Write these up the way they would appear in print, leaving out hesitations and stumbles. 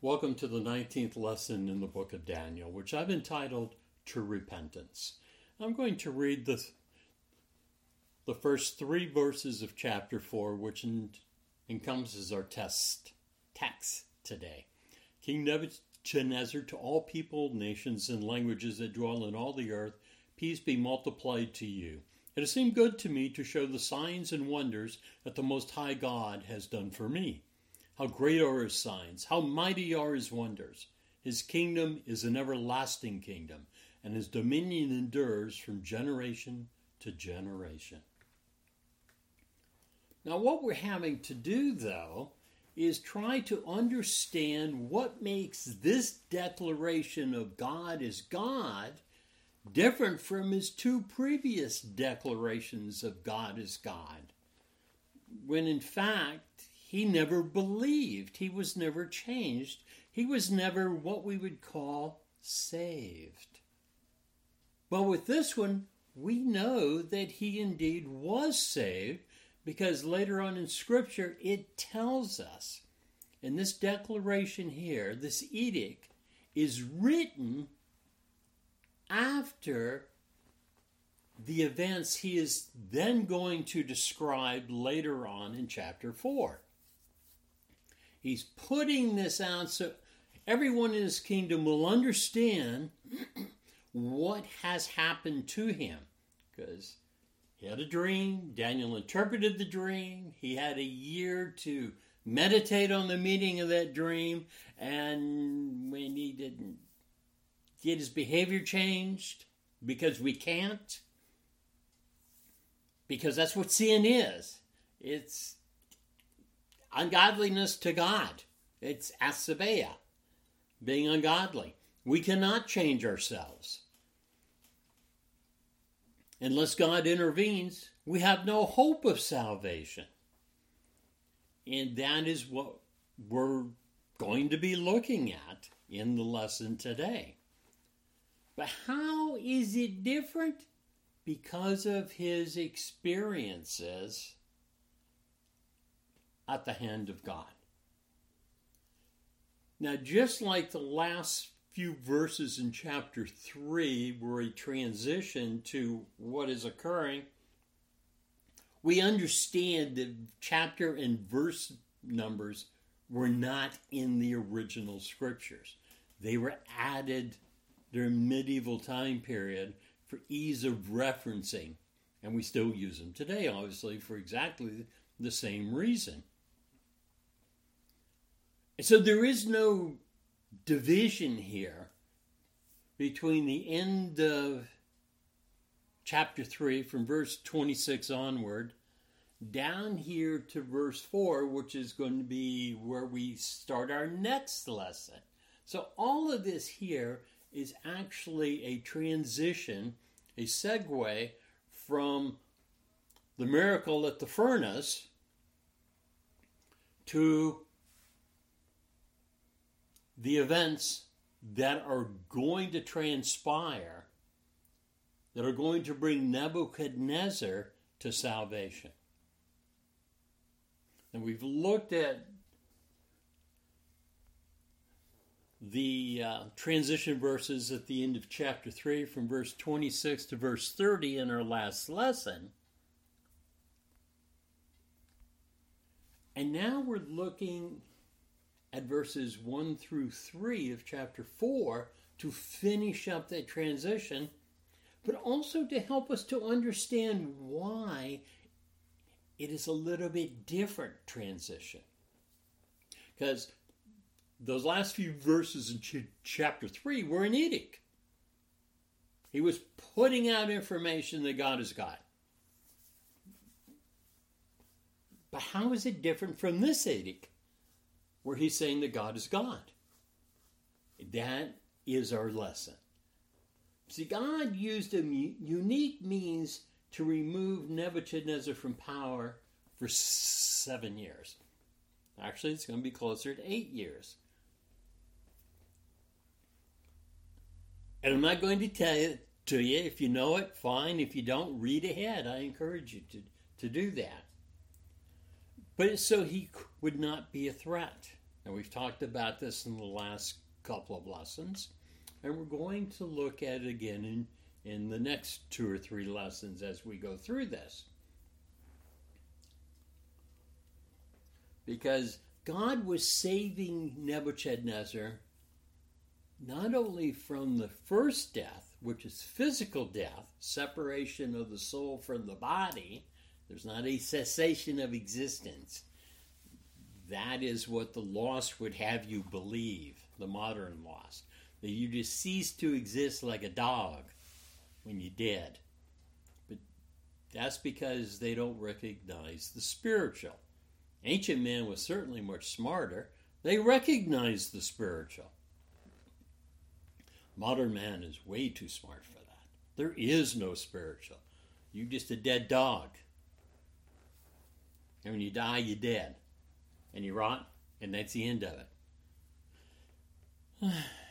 Welcome to the 19th lesson in the book of Daniel, which I've entitled To Repentance. I'm going to read the first 3 verses of chapter 4, which encompasses our text today. King Nebuchadnezzar, to all people, nations, and languages that dwell in all the earth, peace be multiplied to you. It has seemed good to me to show the signs and wonders that the Most High God has done for me. How great are his signs, how mighty are his wonders. His kingdom is an everlasting kingdom, and his dominion endures from generation to generation. Now, what we're having to do, though, is try to understand what makes this declaration of God as God different from his 2 previous declarations of God as God, when in fact he never believed, he was never changed, he was never what we would call saved. But with this one, we know that he indeed was saved, because later on in Scripture it tells us, in this declaration here, this edict is written after the events he is then going to describe later on in chapter 4. He's putting this out so everyone in his kingdom will understand what has happened to him. Because he had a dream, Daniel interpreted the dream, he had a year to meditate on the meaning of that dream, and when he didn't get his behavior changed, because we can't, because that's what sin is. It's ungodliness to God. It's asabeia, being ungodly. We cannot change ourselves. Unless God intervenes, we have no hope of salvation. And that is what we're going to be looking at in the lesson today. But how is it different? Because of his experiences at the hand of God. Now, just like the last few verses in chapter 3 were a transition to what is occurring, we understand that chapter and verse numbers were not in the original scriptures. They were added during medieval time period for ease of referencing. And we still use them today, obviously, for exactly the same reason. So there is no division here between the end of chapter 3 from verse 26 onward down here to verse 4, which is going to be where we start our next lesson. So all of this here is actually a transition, a segue from the miracle at the furnace to the events that are going to transpire, that are going to bring Nebuchadnezzar to salvation. And we've looked at the transition verses at the end of chapter 3 from verse 26 to verse 30 in our last lesson. And now we're looking at verses 1 through 3 of chapter 4 to finish up that transition, but also to help us to understand why it is a little bit different transition. Because those last few verses in chapter 3 were an edict. He was putting out information that God is God. But how is it different from this edict, where he's saying that God is God? That is our lesson. See, God used a unique means to remove Nebuchadnezzar from power for 7 years. Actually, it's going to be closer to 8 years. And I'm not going to tell it to you. If you know it, fine. If you don't, read ahead. I encourage you to do that. But so he would not be a threat. And we've talked about this in the last couple of lessons, and we're going to look at it again in the next 2 or 3 lessons as we go through this. Because God was saving Nebuchadnezzar not only from the first death, which is physical death, separation of the soul from the body. There's not a cessation of existence. That is what the lost would have you believe, the modern lost. That you just cease to exist like a dog when you're dead. But that's because they don't recognize the spiritual. Ancient man was certainly much smarter. They recognized the spiritual. Modern man is way too smart for that. There is no spiritual. You're just a dead dog. And when you die, you're dead. And you rot, and that's the end of it.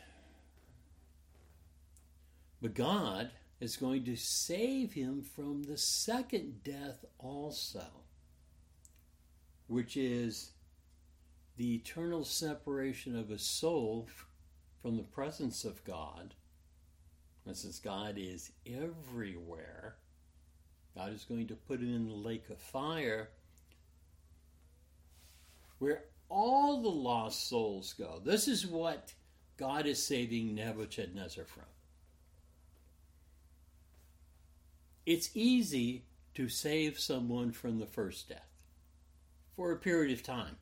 But God is going to save him from the second death also, which is the eternal separation of a soul from the presence of God. And since God is everywhere, God is going to put him in the lake of fire where all the lost souls go. This is what God is saving Nebuchadnezzar from. It's easy to save someone from the first death for a period of time.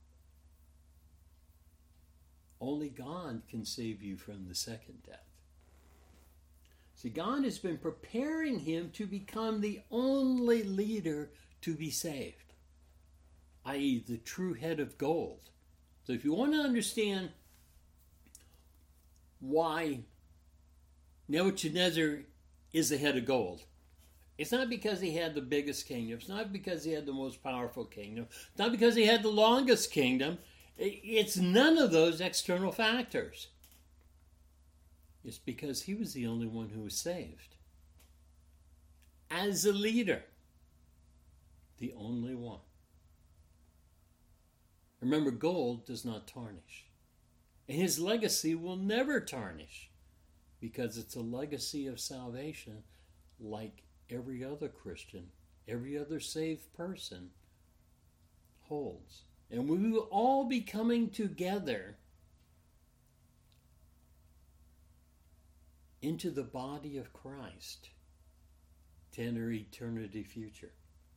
Only God can save you from the second death. See, God has been preparing him to become the only leader to be saved, i.e., the true head of gold. So if you want to understand why Nebuchadnezzar is the head of gold, it's not because he had the biggest kingdom. It's not because he had the most powerful kingdom. It's not because he had the longest kingdom. It's none of those external factors. It's because he was the only one who was saved. As a leader, the only one. Remember, gold does not tarnish. And his legacy will never tarnish because it's a legacy of salvation like every other Christian, every other saved person holds. And we will all be coming together into the body of Christ to enter eternity future.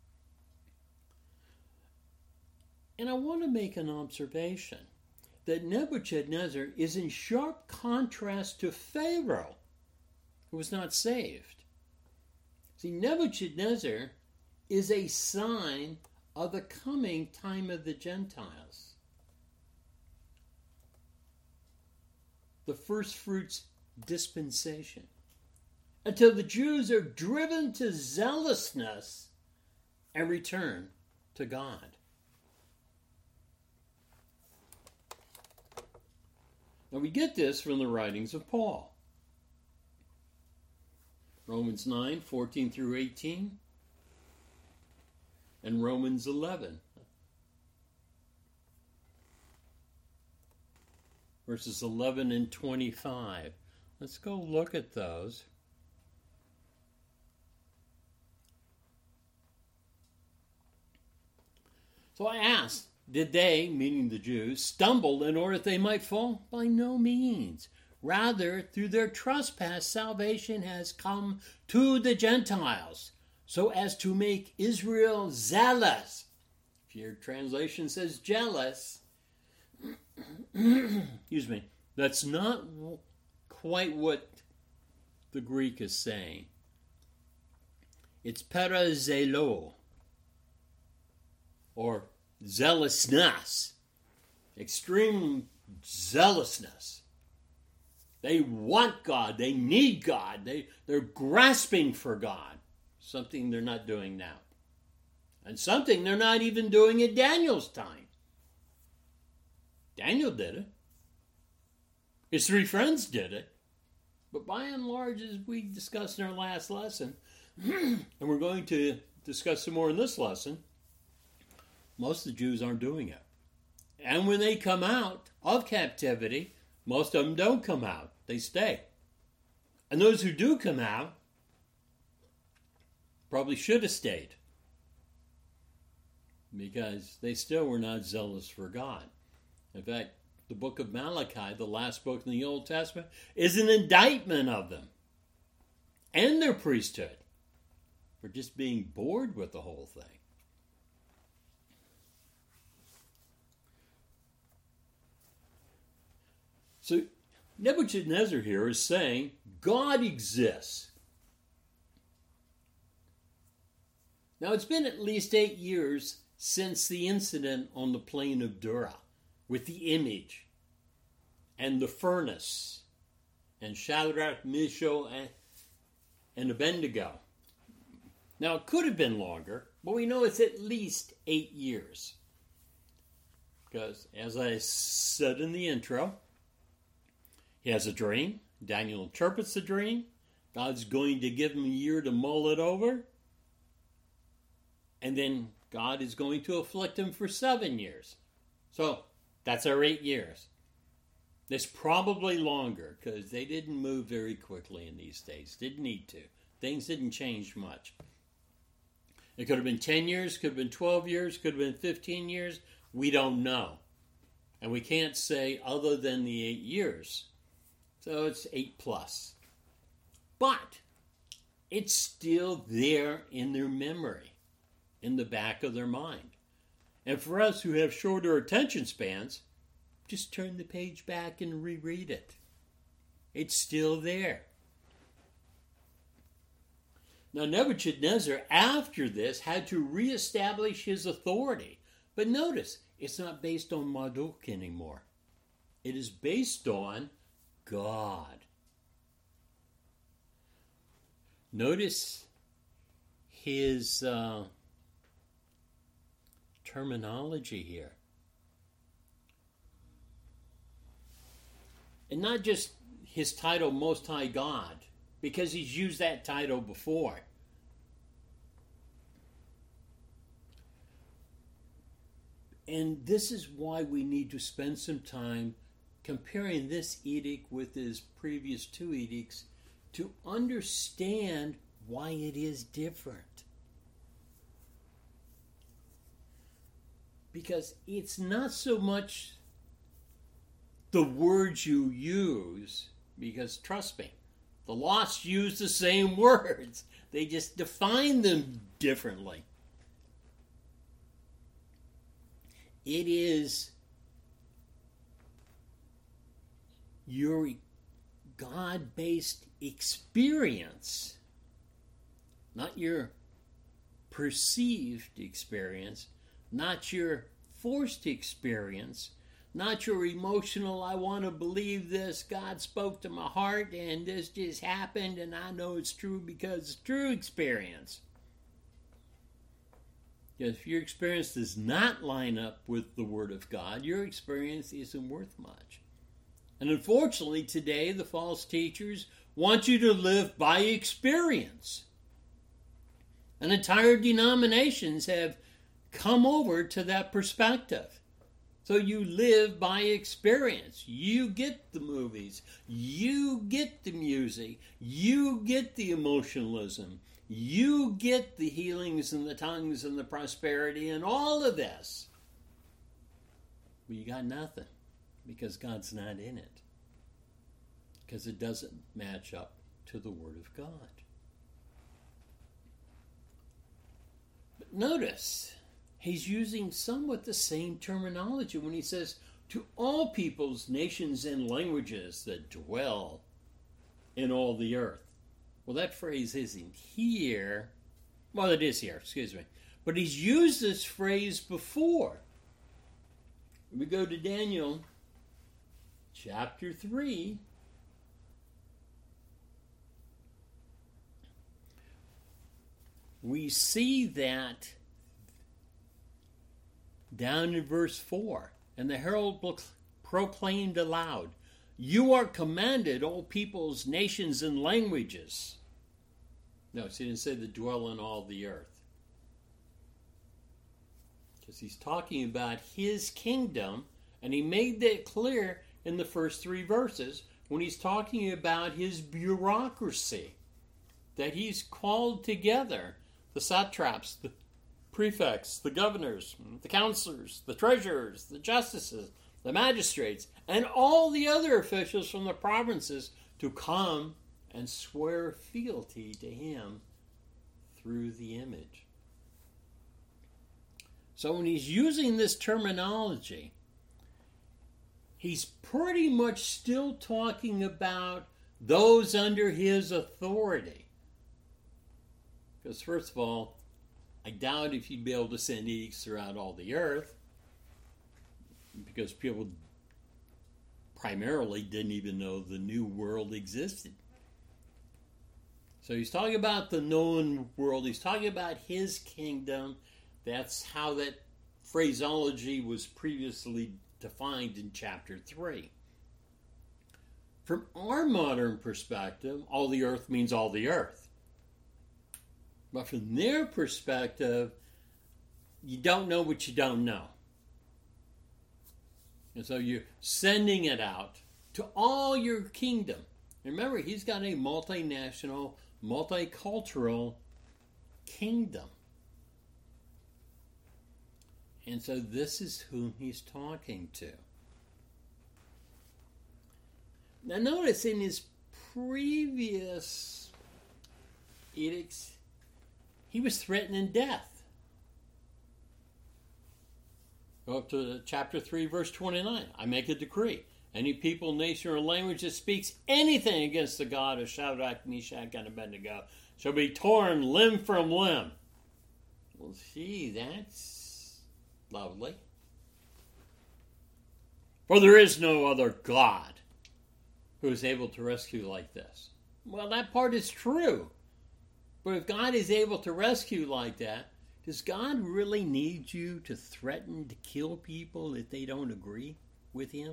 And I want to make an observation that Nebuchadnezzar is in sharp contrast to Pharaoh, who was not saved. See, Nebuchadnezzar is a sign of the coming time of the Gentiles. The first fruits dispensation. Until the Jews are driven to zealousness and return to God. Now we get this from the writings of Paul. Romans 9, 14 through 18. And Romans 11. Verses 11 and 25. Let's go look at those. So I asked, did they, meaning the Jews, stumble in order that they might fall? By no means. Rather, through their trespass, salvation has come to the Gentiles, so as to make Israel zealous. If your translation says jealous, excuse me, that's not quite what the Greek is saying. It's perazelo, or zealousness, extreme zealousness. They want God. They need God. They're grasping for God. Something they're not doing now. And something they're not even doing at Daniel's time. Daniel did it. His 3 friends did it. But by and large, as we discussed in our last lesson, and we're going to discuss some more in this lesson, most of the Jews aren't doing it. And when they come out of captivity, most of them don't come out. They stay. And those who do come out probably should have stayed, because they still were not zealous for God. In fact, the book of Malachi, the last book in the Old Testament, is an indictment of them and their priesthood for just being bored with the whole thing. So Nebuchadnezzar here is saying God exists. Now, it's been at least 8 years since the incident on the plain of Dura with the image and the furnace and Shadrach, Meshach, and Abednego. Now, it could have been longer, but we know it's at least 8 years. Because, as I said in the intro, he has a dream. Daniel interprets the dream. God's going to give him a year to mull it over. And then God is going to afflict him for 7 years. So that's our 8 years. It's probably longer because they didn't move very quickly in these days. Didn't need to. Things didn't change much. It could have been 10 years, could have been 12 years, could have been 15 years. We don't know. And we can't say other than the 8 years. So it's 8 plus. But it's still there in their memory, in the back of their mind. And for us who have shorter attention spans, just turn the page back and reread it. It's still there. Now, Nebuchadnezzar, after this, had to reestablish his authority. But notice, it's not based on Marduk anymore. It is based on God. Notice his terminology here. And not just his title, Most High God, because he's used that title before. And this is why we need to spend some time comparing this edict with his previous 2 edicts to understand why it is different. Because it's not so much the words you use, because trust me, the lost use the same words. They just define them differently. It is your God-based experience, not your perceived experience, not your forced experience, not your emotional, I want to believe this, God spoke to my heart and this just happened and I know it's true because it's true experience. If your experience does not line up with the Word of God, your experience isn't worth much. And unfortunately, today, the false teachers want you to live by experience. And entire denominations have come over to that perspective. So you live by experience. You get the movies. You get the music. You get the emotionalism. You get the healings and the tongues and the prosperity and all of this. But you got nothing because God's not in it. Because it doesn't match up to the Word of God. But notice, he's using somewhat the same terminology when he says, to all peoples, nations, and languages that dwell in all the earth. Well, that phrase isn't here. Well, it is here, excuse me. But he's used this phrase before. We go to Daniel chapter 3. We see that down in verse 4. And the herald proclaimed aloud, you are commanded, all peoples, nations, and languages. No, he didn't say that dwell in all the earth. because he's talking about his kingdom, and he made that clear in the first 3 verses when he's talking about his bureaucracy, that he's called together the satraps, the prefects, the governors, the counselors, the treasurers, the justices, the magistrates, and all the other officials from the provinces to come and swear fealty to him through the image. So when he's using this terminology, he's pretty much still talking about those under his authority. Because first of all, I doubt if you'd be able to send edicts throughout all the earth, because people primarily didn't even know the New World existed. So he's talking about the known world. He's talking about his kingdom. That's how that phraseology was previously defined in chapter 3. From our modern perspective, all the earth means all the earth. But from their perspective, you don't know what you don't know. And so you're sending it out to all your kingdom. Remember, he's got a multinational, multicultural kingdom. And so this is whom he's talking to. Now notice in his previous edicts, he was threatening death. Go up to chapter 3, verse 29. I make a decree. Any people, nation, or language that speaks anything against the God of Shadrach, Meshach, and Abednego shall be torn limb from limb. Well, gee, that's lovely. For there is no other God who is able to rescue like this. Well, that part is true. But if God is able to rescue like that, does God really need you to threaten to kill people if they don't agree with him?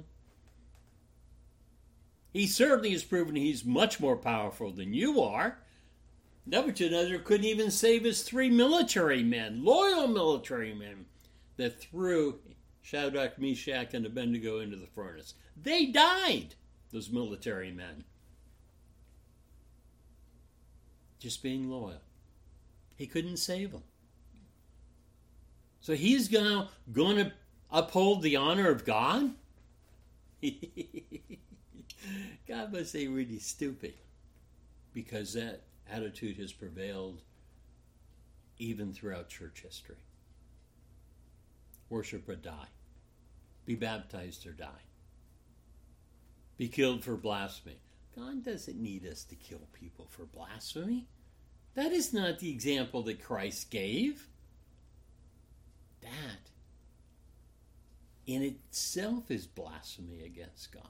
He certainly has proven he's much more powerful than you are. Nebuchadnezzar couldn't even save his 3 military men, loyal military men, that threw Shadrach, Meshach, and Abednego into the furnace. They died, those military men. Just being loyal. He couldn't save them. So he's going to uphold the honor of God? God must say really stupid, because that attitude has prevailed even throughout church history. Worship or die. Be baptized or die. Be killed for blasphemy. God doesn't need us to kill people for blasphemy. That is not the example that Christ gave. That in itself is blasphemy against God.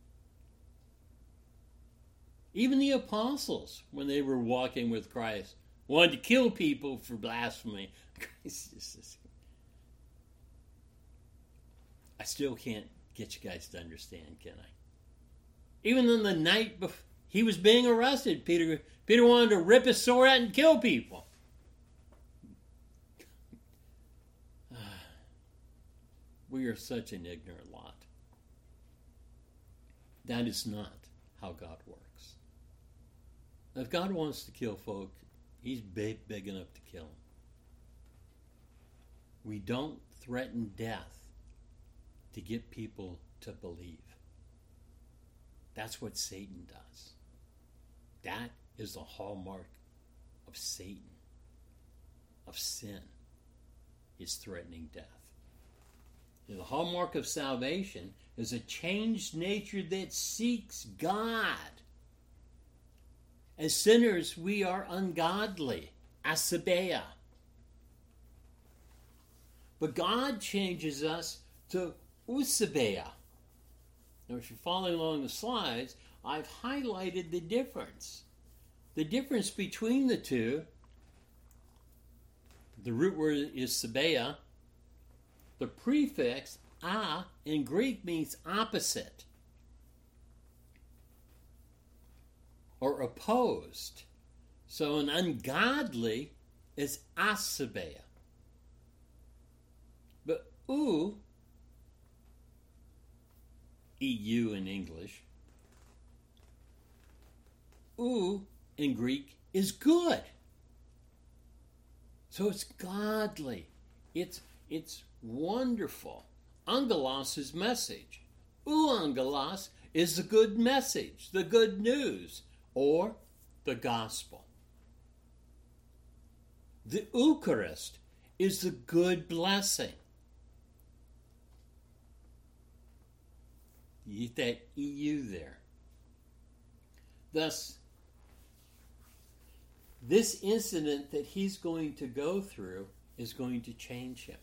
Even the apostles, when they were walking with Christ, wanted to kill people for blasphemy. I still can't get you guys to understand, can I? Even on the night before he was being arrested, Peter wanted to rip his sword out and kill people. We are such an ignorant lot. That is not how God works. If God wants to kill folk, he's big enough to kill them. We don't threaten death to get people to believe. That's what Satan does. That is the hallmark of Satan, of sin, is threatening death. And the hallmark of salvation is a changed nature that seeks God. As sinners, we are ungodly, asabeia. But God changes us to eusebeia. Now, if you're following along the slides, I've highlighted the difference. The difference between the two, the root word is sebeia. The prefix a in Greek means opposite or opposed. So an ungodly is asabeia. ou, EU in English, ou in Greek is good. So it's godly. It's wonderful. Angelos is message. Euangelos is the good message, the good news, or the gospel. The Eucharist is the good blessing. You get that EU there. Thus, this incident that he's going to go through is going to change him.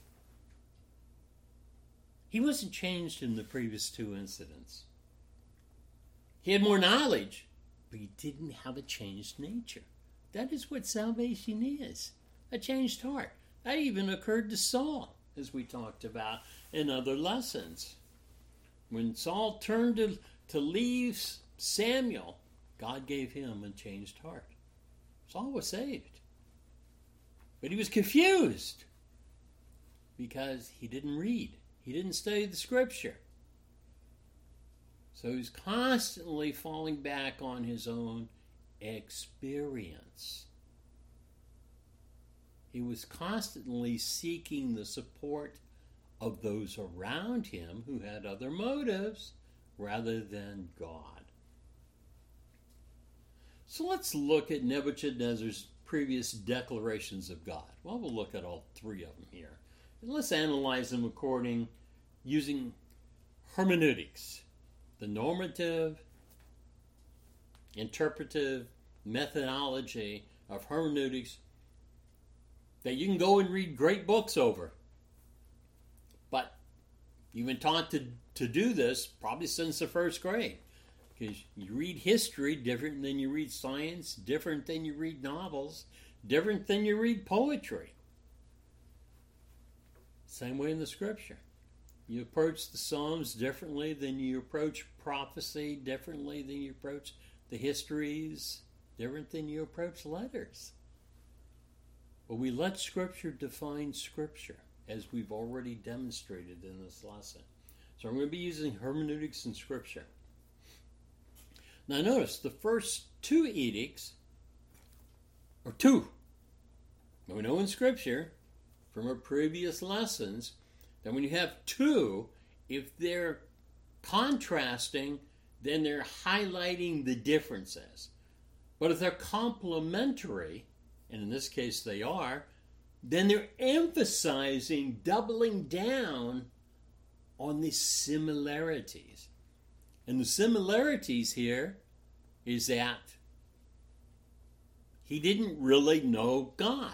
He wasn't changed in the previous two incidents. He had more knowledge, but he didn't have a changed nature. That is what salvation is, a changed heart. That even occurred to Saul, as we talked about in other lessons. When Saul turned to leave Samuel, God gave him a changed heart. Saul was saved. But he was confused because he didn't read. He didn't study the scripture. So he's constantly falling back on his own experience. He was constantly seeking the support of those around him who had other motives rather than God. So let's look at Nebuchadnezzar's previous declarations of God. Well, we'll look at all three of them here. And let's analyze them using hermeneutics, the normative, interpretive methodology of hermeneutics that you can go and read great books over. But you've been taught to do this probably since the first grade. Because you read history different than you read science, different than you read novels, different than you read poetry. Same way in the scripture. You approach the Psalms differently than you approach prophecy, differently than you approach the histories, different than you approach letters. But we let Scripture define Scripture, as we've already demonstrated in this lesson. So I'm going to be using hermeneutics in Scripture. Now notice, the first two edicts, or two, we know in Scripture, from our previous lessons, that when you have two, if they're contrasting, then they're highlighting the differences. But if they're complementary, and in this case they are, then they're emphasizing, doubling down on the similarities. And the similarities here is that he didn't really know God.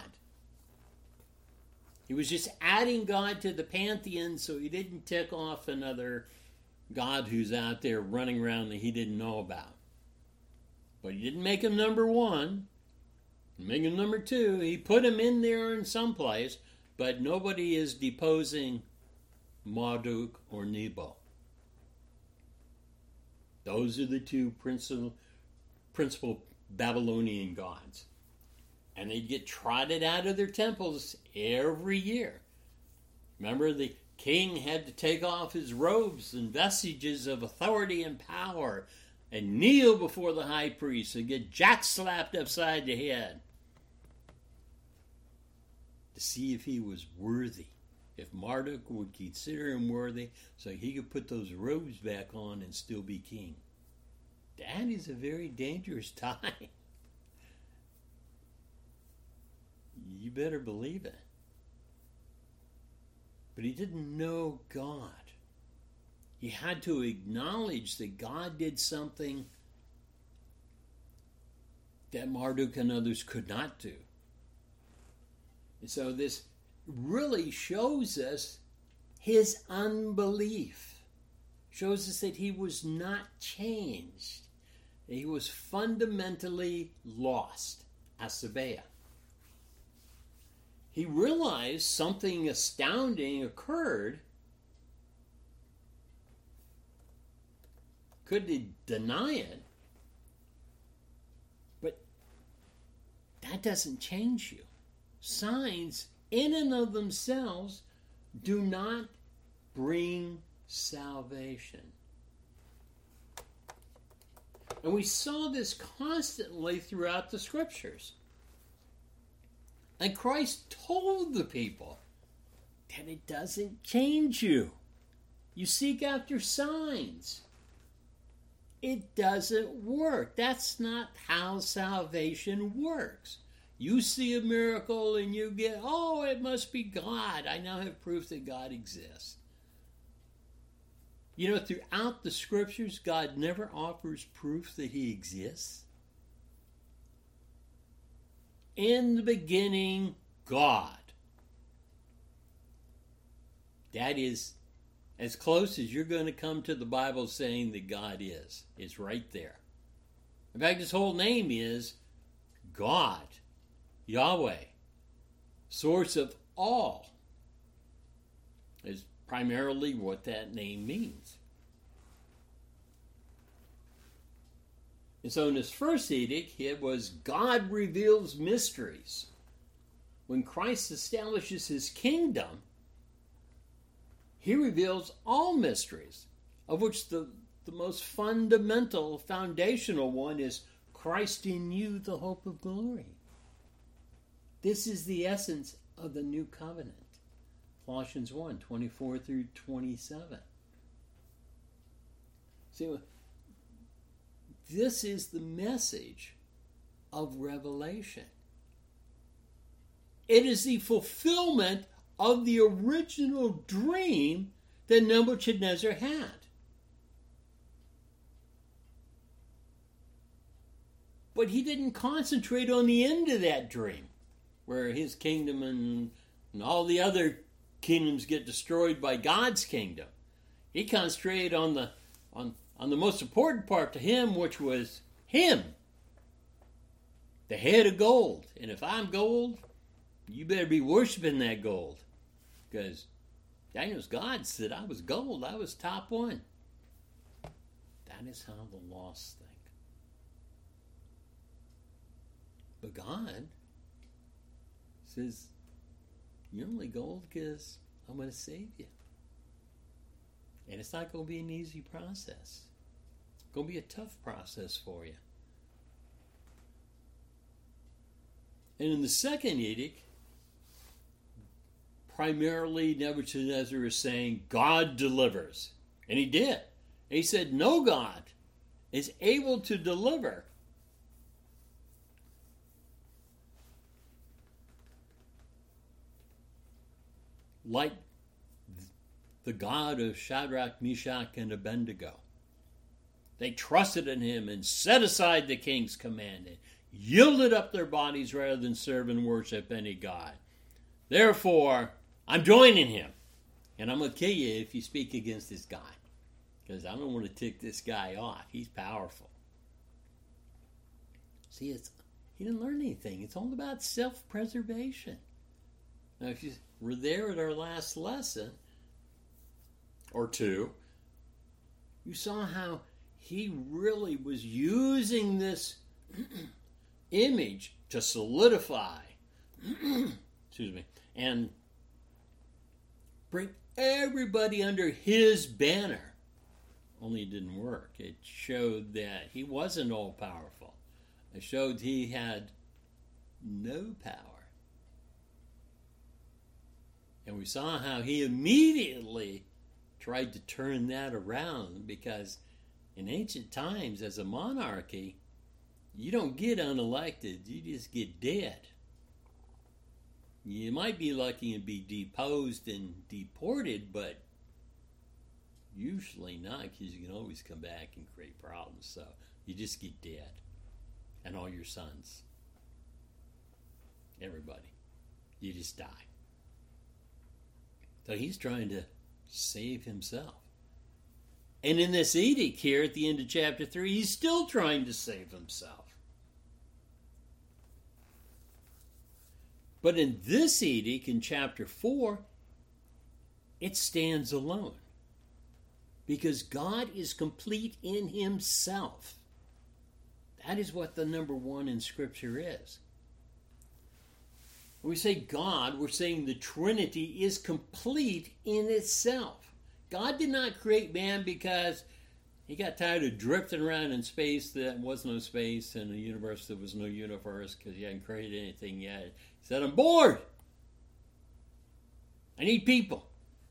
He was just adding God to the pantheon so he didn't tick off another God who's out there running around that he didn't know about. But he didn't make him number one, make him number two. He put him in there in some place, but nobody is deposing Marduk or Nebo. Those are the two principal Babylonian gods. And they'd get trotted out of their temples every year. Remember, the king had to take off his robes and vestiges of authority and power and kneel before the high priest and get jack-slapped upside the head to see if he was worthy, if Marduk would consider him worthy so he could put those robes back on and still be king. That is a very dangerous time. You better believe it. But he didn't know God. He had to acknowledge that God did something that Marduk and others could not do. And so this really shows us his unbelief. Shows us that he was not changed. That he was fundamentally lost, Asabea. He realized something astounding occurred. Could he deny it? But that doesn't change you. Signs, in and of themselves, do not bring salvation. And we saw this constantly throughout the scriptures. And Christ told the people that it doesn't change you. You seek after signs. It doesn't work. That's not how salvation works. You see a miracle and you get, oh, it must be God. I now have proof that God exists. You know, throughout the scriptures, God never offers proof that he exists. In the beginning, God. That is as close as you're going to come to the Bible saying that God is. It's right there. In fact, his whole name is God, Yahweh, source of all, is primarily what that name means. And so in his first edict, it was God reveals mysteries. When Christ establishes his kingdom, he reveals all mysteries, of which the most fundamental, foundational one is Christ in you, the hope of glory. This is the essence of the new covenant. Colossians 1, 24 through 27. See, this is the message of Revelation. It is the fulfillment of the original dream that Nebuchadnezzar had. But he didn't concentrate on the end of that dream, where his kingdom and all the other kingdoms get destroyed by God's kingdom. He concentrated on the most important part to him, which was him, the head of gold. And if I'm gold, you better be worshiping that gold, because Daniel's God said I was gold. I was top one. That is how the lost think. But God says, you're only gold because I'm going to save you. And it's not going to be an easy process. It's going to be a tough process for you. And in the second edict, primarily Nebuchadnezzar is saying, God delivers. And he did. And he said, no God is able to deliver. Like the God of Shadrach, Meshach, and Abednego. They trusted in him and set aside the king's command and yielded up their bodies rather than serve and worship any God. Therefore, I'm joining him. And I'm going to kill you if you speak against this guy. Because I don't want to tick this guy off. He's powerful. See, he didn't learn anything. It's all about self-preservation. Now, if you were there at our last lesson, or two, you saw how he really was using this image to solidify, excuse me, and bring everybody under his banner. Only it didn't work. It showed that he wasn't all powerful. It showed he had no power. And we saw how he immediately tried to turn that around, because in ancient times, as a monarchy, you don't get unelected, you just get dead. You might be lucky and be deposed and deported, but usually not, because you can always come back and create problems. So you just get dead. And all your sons. Everybody. You just die. So he's trying to save himself. And in this edict here at the end of chapter 3, he's still trying to save himself. But in this edict in chapter 4, it stands alone. Because God is complete in himself. That is what the number one in Scripture is. When we say God, we're saying the Trinity is complete in itself. God did not create man because he got tired of drifting around in space that was no space and a universe that was no universe because he hadn't created anything yet. He said, I'm bored. I need people.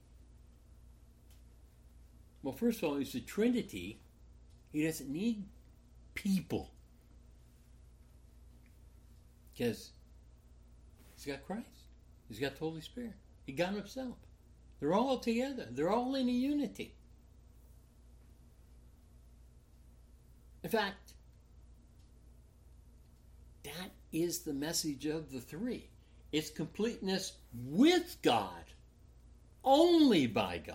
Well, first of all, he's the Trinity. He doesn't need people. Because he's got Christ. He's got the Holy Spirit. He got himself. They're all together. They're all in a unity. In fact, that is the message of the three. It's completeness with God. Only by God.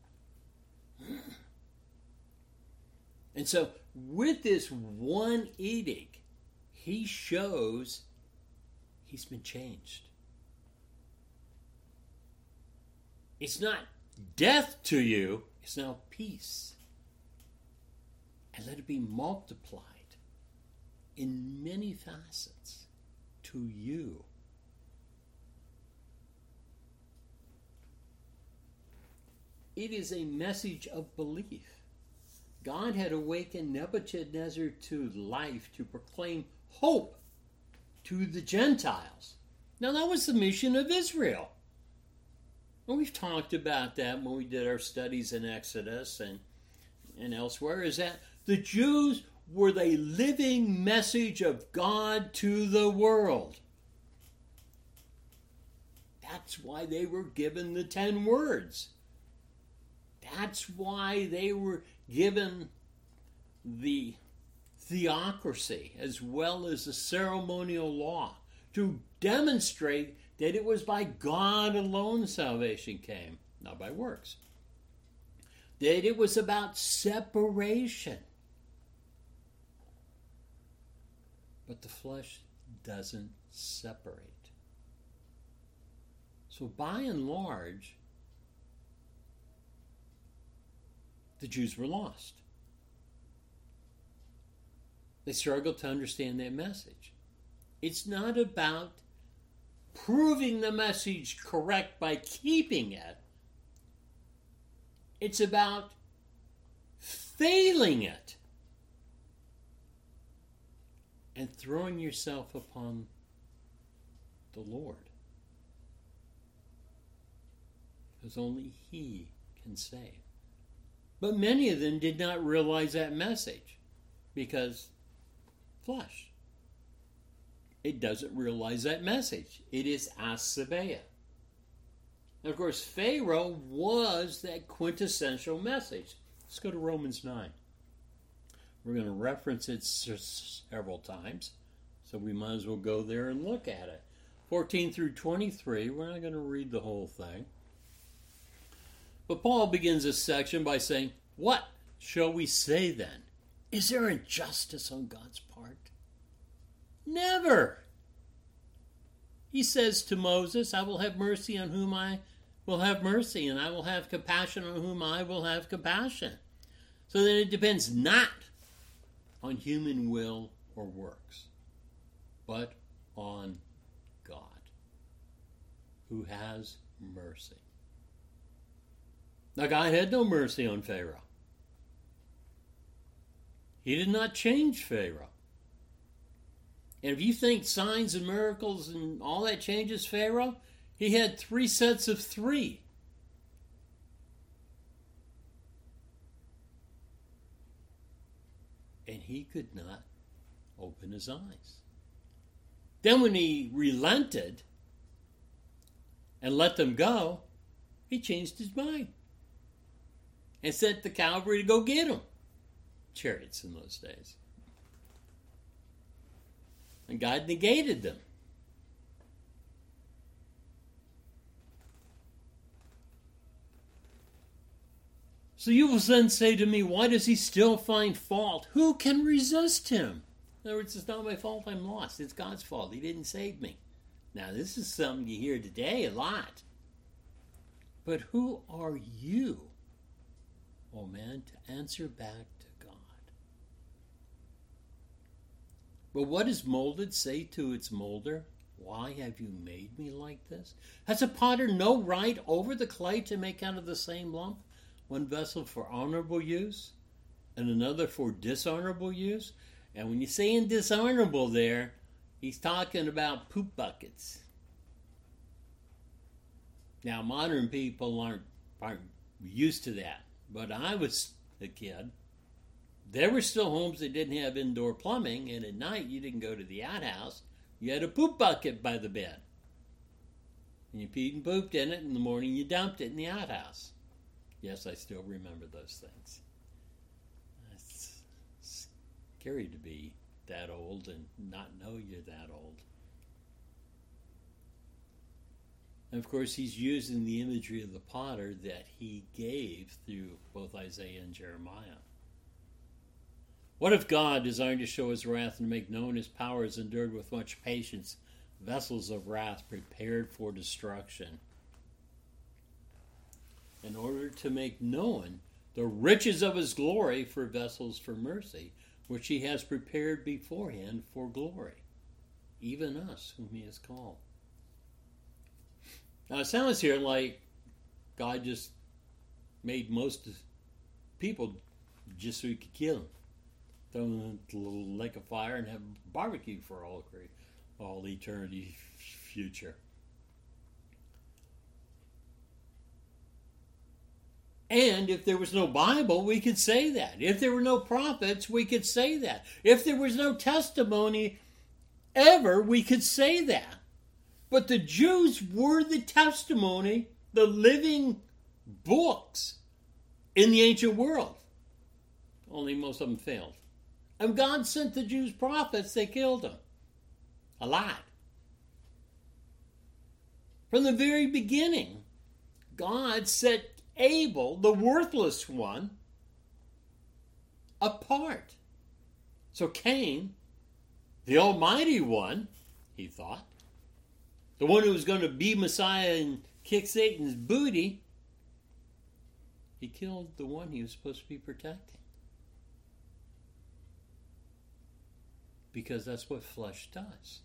And so, with this one edict, he shows he's been changed. It's not death to you, it's now peace. And let it be multiplied in many facets to you. It is a message of belief. God had awakened Nebuchadnezzar to life to proclaim hope to the Gentiles. Now that was the mission of Israel. And we've talked about that when we did our studies in Exodus and elsewhere, is that the Jews were the living message of God to the world. That's why they were given the 10 words. That's why they were given the theocracy as well as the ceremonial law to demonstrate that it was by God alone salvation came, not by works. That it was about separation. But the flesh doesn't separate. So by and large, the Jews were lost. They struggled to understand their message. It's not about proving the message correct by keeping it. It's about failing it and throwing yourself upon the Lord. Because only He can save. But many of them did not realize that message because flesh. It doesn't realize that message. It is Asabeah. And of course, Pharaoh was that quintessential message. Let's go to Romans 9. We're going to reference it several times, so we might as well go there and look at it. 14 through 23, we're not going to read the whole thing. But Paul begins this section by saying, what shall we say then? Is there injustice on God's part? Never. He says to Moses, I will have mercy on whom I will have mercy, and I will have compassion on whom I will have compassion. So that it depends not on human will or works, but on God, who has mercy. Now, God had no mercy on Pharaoh. He did not change Pharaoh. And if you think signs and miracles and all that changes Pharaoh, he had 3 sets of 3. And he could not open his eyes. Then when he relented and let them go, he changed his mind and sent the cavalry to go get them. Chariots in those days. And God negated them. So you will then say to me, why does he still find fault? Who can resist him? In other words, it's not my fault I'm lost. It's God's fault. He didn't save me. Now, this is something you hear today a lot. But who are you, oh man, to answer back to God? But what does molded say to its molder? Why have you made me like this? Has a potter no right over the clay to make out of the same lump one vessel for honorable use and another for dishonorable use. And when you say in dishonorable there, he's talking about poop buckets. Now, modern people aren't used to that. But I was a kid. There were still homes that didn't have indoor plumbing, and at night you didn't go to the outhouse. You had a poop bucket by the bed. And you peed and pooped in it. In the morning you dumped it in the outhouse. Yes, I still remember those things. It's scary to be that old and not know you're that old. And of course, he's using the imagery of the potter that he gave through both Isaiah and Jeremiah. What if God, desiring to show his wrath and to make known his power, has endured with much patience vessels of wrath prepared for destruction, in order to make known the riches of his glory for vessels for mercy, which he has prepared beforehand for glory, even us whom he has called. Now it sounds here like God just made most people just so he could kill them. Throw them into a little lake of fire and have barbecue for all eternity future. And if there was no Bible, we could say that. If there were no prophets, we could say that. If there was no testimony ever, we could say that. But the Jews were the testimony, the living books in the ancient world. Only most of them failed. And God sent the Jews prophets, they killed them. A lot. From the very beginning, God set Abel, the worthless one, apart. So Cain, the almighty one, he thought, the one who was going to be Messiah and kick Satan's booty, he killed the one he was supposed to be protecting. Because that's what flesh does.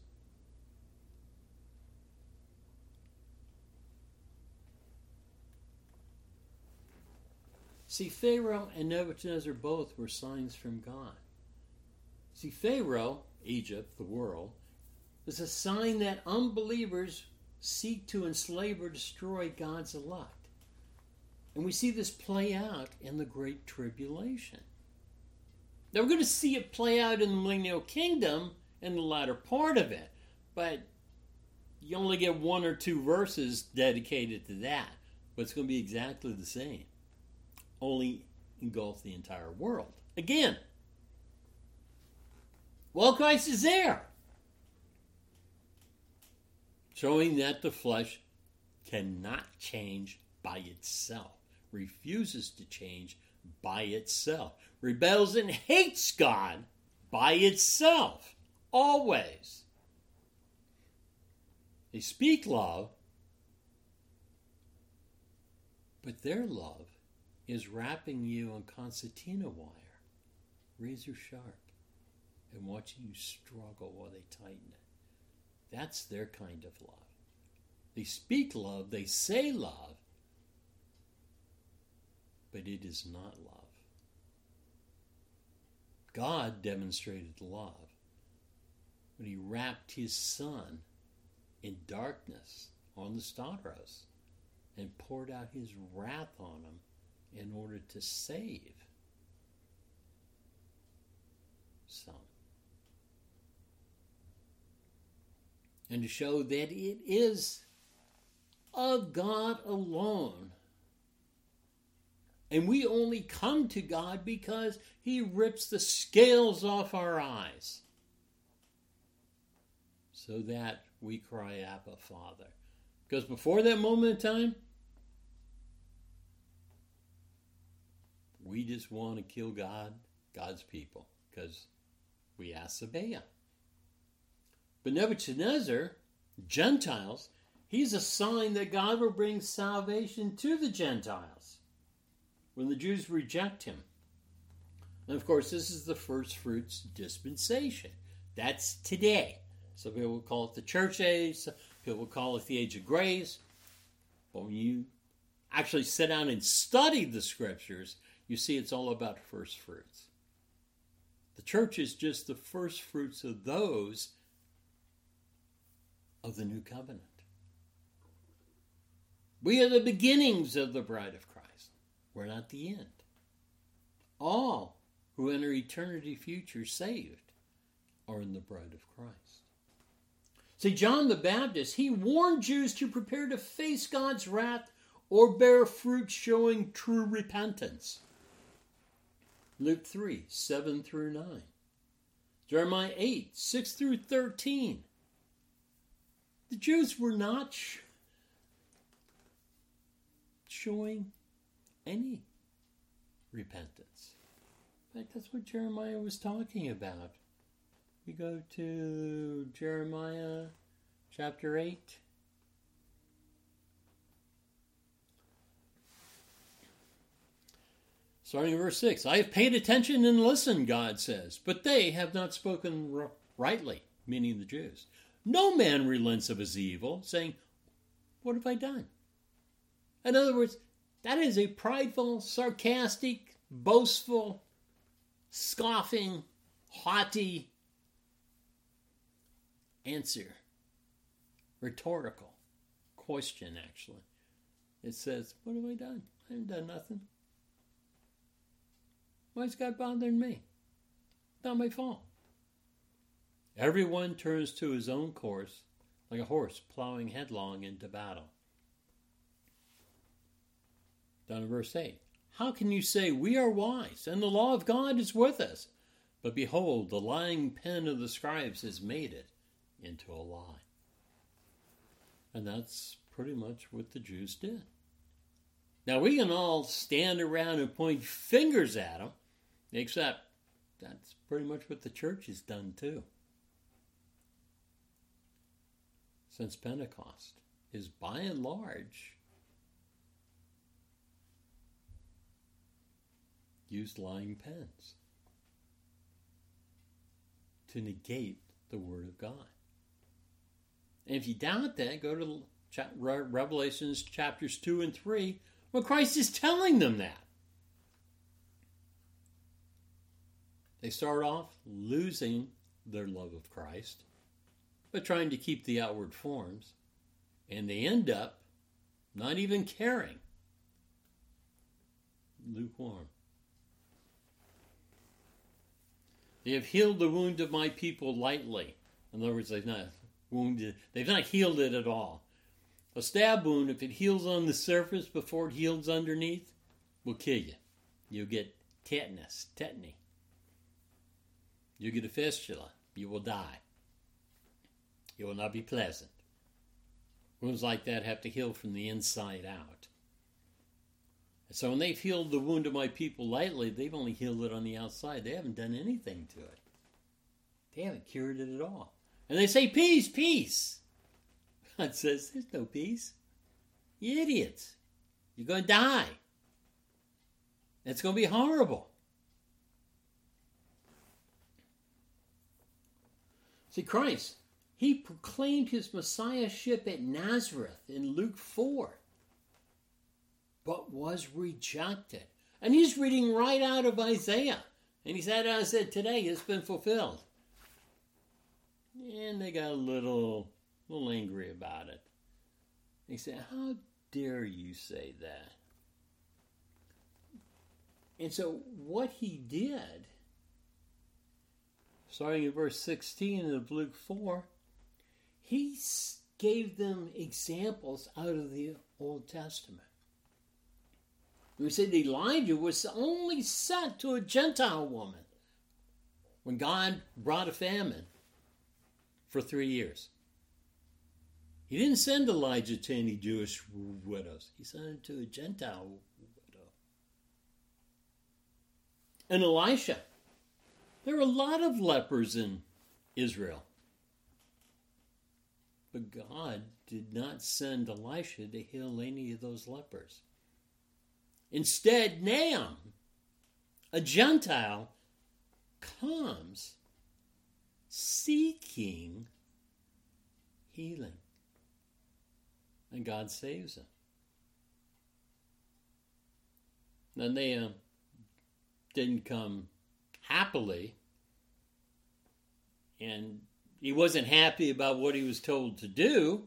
See, Pharaoh and Nebuchadnezzar both were signs from God. See, Pharaoh, Egypt, the world, is a sign that unbelievers seek to enslave or destroy God's elect. And we see this play out in the Great Tribulation. Now we're going to see it play out in the Millennial Kingdom in the latter part of it, but you only get 1 or 2 verses dedicated to that. But it's going to be exactly the same, only engulf the entire world. Again, well, Christ is there, showing that the flesh cannot change by itself, refuses to change by itself, rebels and hates God by itself, always. They speak love, but their love is wrapping you in concertina wire, razor sharp, and watching you struggle while they tighten it. That's their kind of love. They speak love, they say love, but it is not love. God demonstrated love when he wrapped his son in darkness on the stars and poured out his wrath on him in order to save some. And to show that it is of God alone. And we only come to God because he rips the scales off our eyes so that we cry, Abba, Father. Because before that moment in time, we just want to kill God, God's people, because we disobey him. But Nebuchadnezzar, Gentiles, he's a sign that God will bring salvation to the Gentiles when the Jews reject him. And of course, this is the first fruits dispensation. That's today. Some people will call it the church age. Some people will call it the age of grace. But when you actually sit down and study the scriptures, you see it's all about first fruits. The church is just the first fruits of those of the new covenant. We are the beginnings of the bride of Christ. We're not the end. All who enter eternity future saved are in the bride of Christ. See, John the Baptist, he warned Jews to prepare to face God's wrath or bear fruit showing true repentance. Luke 3, 7 through 9. Jeremiah 8, 6 through 13. The Jews were not showing any repentance. In fact, that's what Jeremiah was talking about. We go to Jeremiah chapter 8. Starting in verse 6. I have paid attention and listened, God says, but they have not spoken rightly, meaning the Jews. No man relents of his evil, saying, what have I done? In other words, that is a prideful, sarcastic, boastful, scoffing, haughty answer. Rhetorical question, actually. It says, what have I done? I haven't done nothing. Why is God bothering me? Not my fault. Everyone turns to his own course like a horse plowing headlong into battle. Down in verse 8. How can you say, we are wise, and the law of God is with us? But behold, the lying pen of the scribes has made it into a lie. And that's pretty much what the Jews did. Now, we can all stand around and point fingers at them, except that's pretty much what the church has done too. Since Pentecost, is by and large used lying pens to negate the Word of God. And if you doubt that, go to Revelations chapters 2 and 3, where Christ is telling them that. They start off losing their love of Christ, but trying to keep the outward forms, and they end up not even caring. Lukewarm. They have healed the wound of my people lightly. In other words, they've not healed it at all. A stab wound, if it heals on the surface before it heals underneath, will kill you. You'll get tetany. You get a fistula. You will die. It will not be pleasant. Wounds like that have to heal from the inside out. And so when they've healed the wound of my people lightly, they've only healed it on the outside. They haven't done anything to it. They haven't cured it at all. And they say, peace, peace. God says, there's no peace. You idiots. You're going to die. It's going to be horrible. See, Christ, he proclaimed his messiahship at Nazareth in Luke 4, but was rejected. And he's reading right out of Isaiah. And he said, today it's been fulfilled. And they got a little angry about it. He said, how dare you say that? And so what he did, starting in verse 16 of Luke 4, he gave them examples out of the Old Testament. We said Elijah was only sent to a Gentile woman when God brought a famine for 3 years. He didn't send Elijah to any Jewish widows. He sent him to a Gentile widow. And Elisha. There were a lot of lepers in Israel. But God did not send Elisha to heal any of those lepers. Instead, Nahum, a Gentile, comes seeking healing. And God saves him. And they didn't come happily. And he wasn't happy about what he was told to do.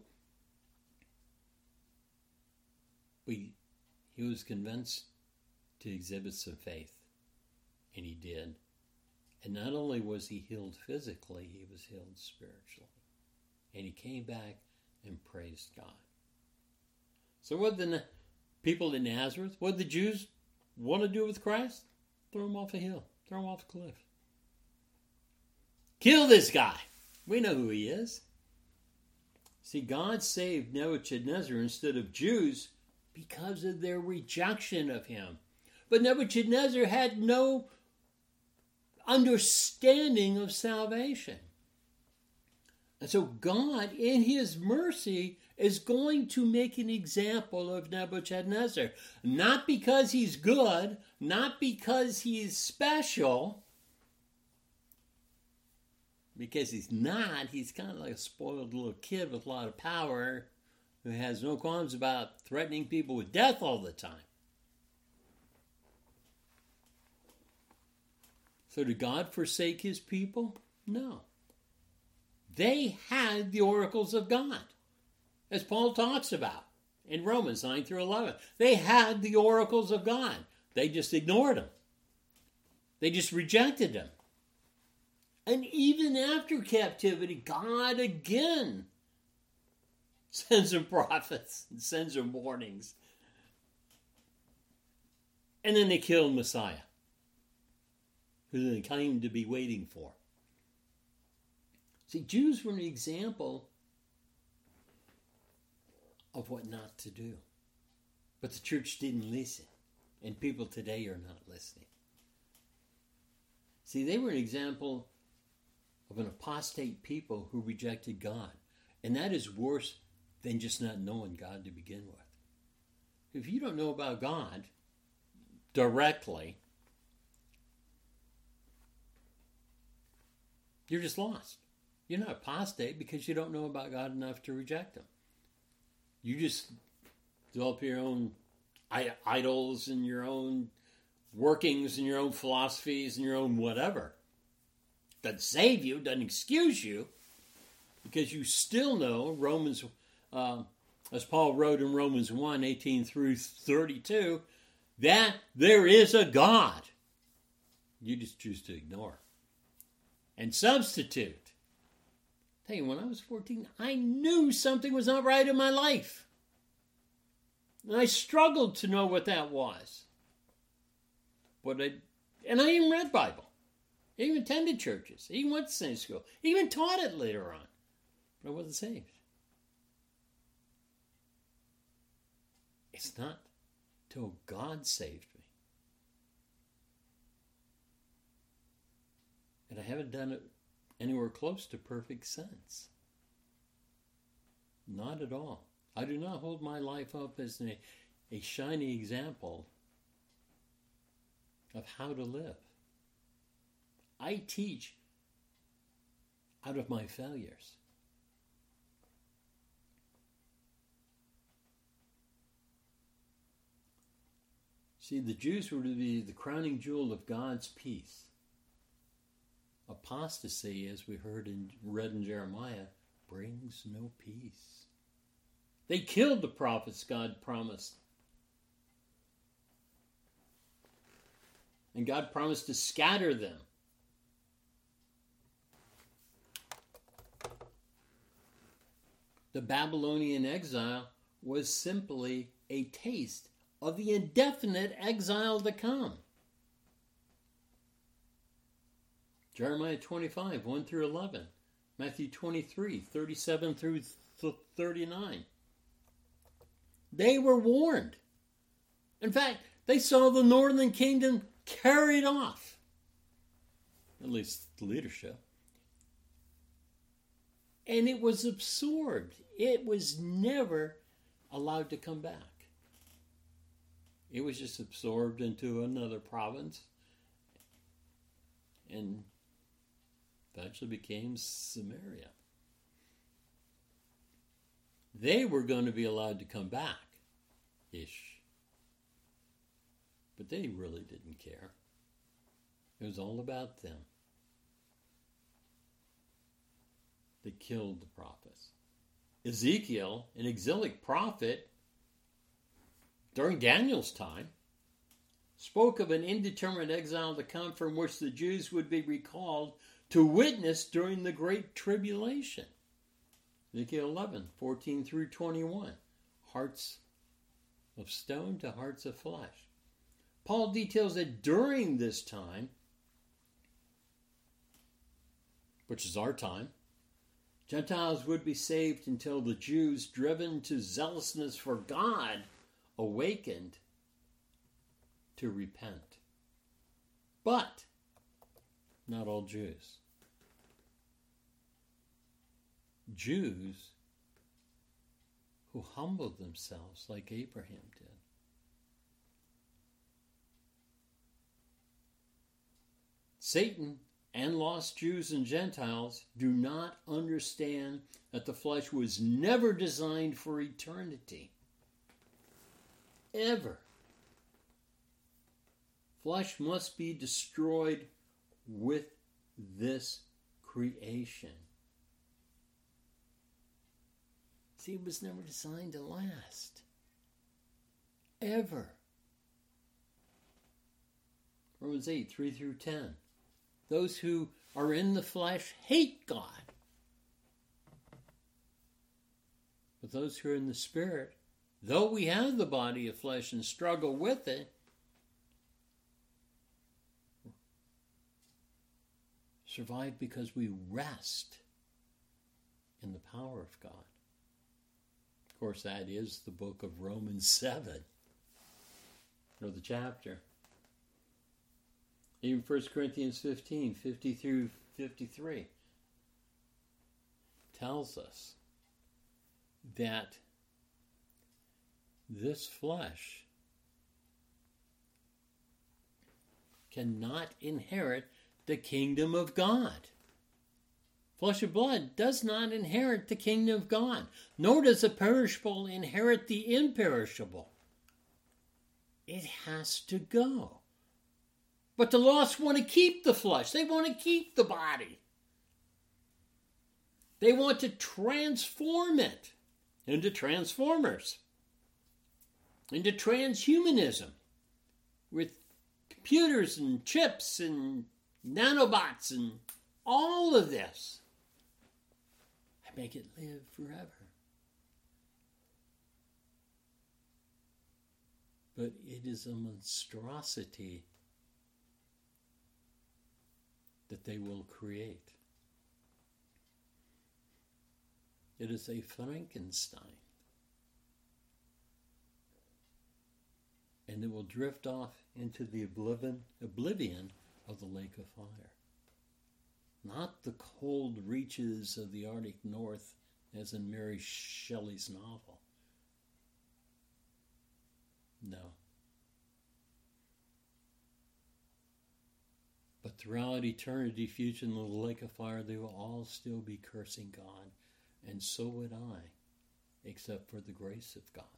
But he was convinced to exhibit some faith. And he did. And not only was he healed physically, he was healed spiritually. And he came back and praised God. So what did the people in Nazareth, what did the Jews want to do with Christ? Throw him off a hill. Throw him off a cliff. Kill this guy. We know who he is. See, God saved Nebuchadnezzar instead of Jews because of their rejection of him. But Nebuchadnezzar had no understanding of salvation. And so God, in his mercy, is going to make an example of Nebuchadnezzar. Not because he's good, not because he's special, because he's not. He's kind of like a spoiled little kid with a lot of power who has no qualms about threatening people with death all the time. So did God forsake his people? No. They had the oracles of God, as Paul talks about in Romans 9 through 11. They had the oracles of God. They just ignored them. They just rejected them. And even after captivity, God again sends them prophets and sends them warnings. And then they killed Messiah, who they claimed to be waiting for. See, Jews were an example of what not to do. But the church didn't listen. And people today are not listening. See, they were an example of an apostate people who rejected God. And that is worse than just not knowing God to begin with. If you don't know about God directly, you're just lost. You're not apostate because you don't know about God enough to reject him. You just develop your own idols and your own workings and your own philosophies and your own whatever. Doesn't save you, doesn't excuse you, because you still know Romans, as Paul wrote in Romans 1, 18 through 32, that there is a God. You just choose to ignore and substitute. Tell you, when I was 14, I knew something was not right in my life. And I struggled to know what that was. And I even read Bible. I even attended churches. I even went to Sunday school. I even taught it later on. But I wasn't saved. It's not till God saved me. And I haven't done it anywhere close to perfect sense. Not at all. I do not hold my life up as a shining example of how to live. I teach out of my failures. See, the Jews were to be the crowning jewel of God's peace. Apostasy, as we read in Jeremiah, brings no peace. They killed the prophets God promised. And God promised to scatter them. The Babylonian exile was simply a taste of the indefinite exile to come. Jeremiah 25, 1 through 11. Matthew 23, 37 through 39. They were warned. In fact, they saw the northern kingdom carried off. At least the leadership. And it was absorbed. It was never allowed to come back. It was just absorbed into another province and eventually became Samaria. They were going to be allowed to come back, ish. But they really didn't care. It was all about them. They killed the prophets. Ezekiel, an exilic prophet during Daniel's time, spoke of an indeterminate exile to come from which the Jews would be recalled to witness during the Great Tribulation. Ezekiel 11, 14 through 21. Hearts of stone to hearts of flesh. Paul details that during this time, which is our time, Gentiles would be saved until the Jews, driven to zealousness for God, awakened to repent. But not all Jews. Jews who humbled themselves like Abraham did. Satan and lost Jews and Gentiles do not understand that the flesh was never designed for eternity. Ever. Flesh must be destroyed with this creation. See, it was never designed to last. Ever. Romans 8, 3 through 10. Those who are in the flesh hate God. But those who are in the Spirit, though we have the body of flesh and struggle with it, survive because we rest in the power of God. Of course, that is the book of Romans 7, or the chapter. Even 1 Corinthians 15, 50 through 53, tells us that this flesh cannot inherit the kingdom of God. Flesh and blood does not inherit the kingdom of God, nor does the perishable inherit the imperishable. It has to go. But the lost want to keep the flesh. They want to keep the body. They want to transform it into transformers, into transhumanism, with computers and chips and nanobots and all of this. I make it live forever. But it is a monstrosity that they will create. It is a Frankenstein. And it will drift off into the oblivion of the lake of fire. Not the cold reaches of the Arctic North, as in Mary Shelley's novel. No. But throughout eternity, future in the lake of fire, they will all still be cursing God. And so would I, except for the grace of God.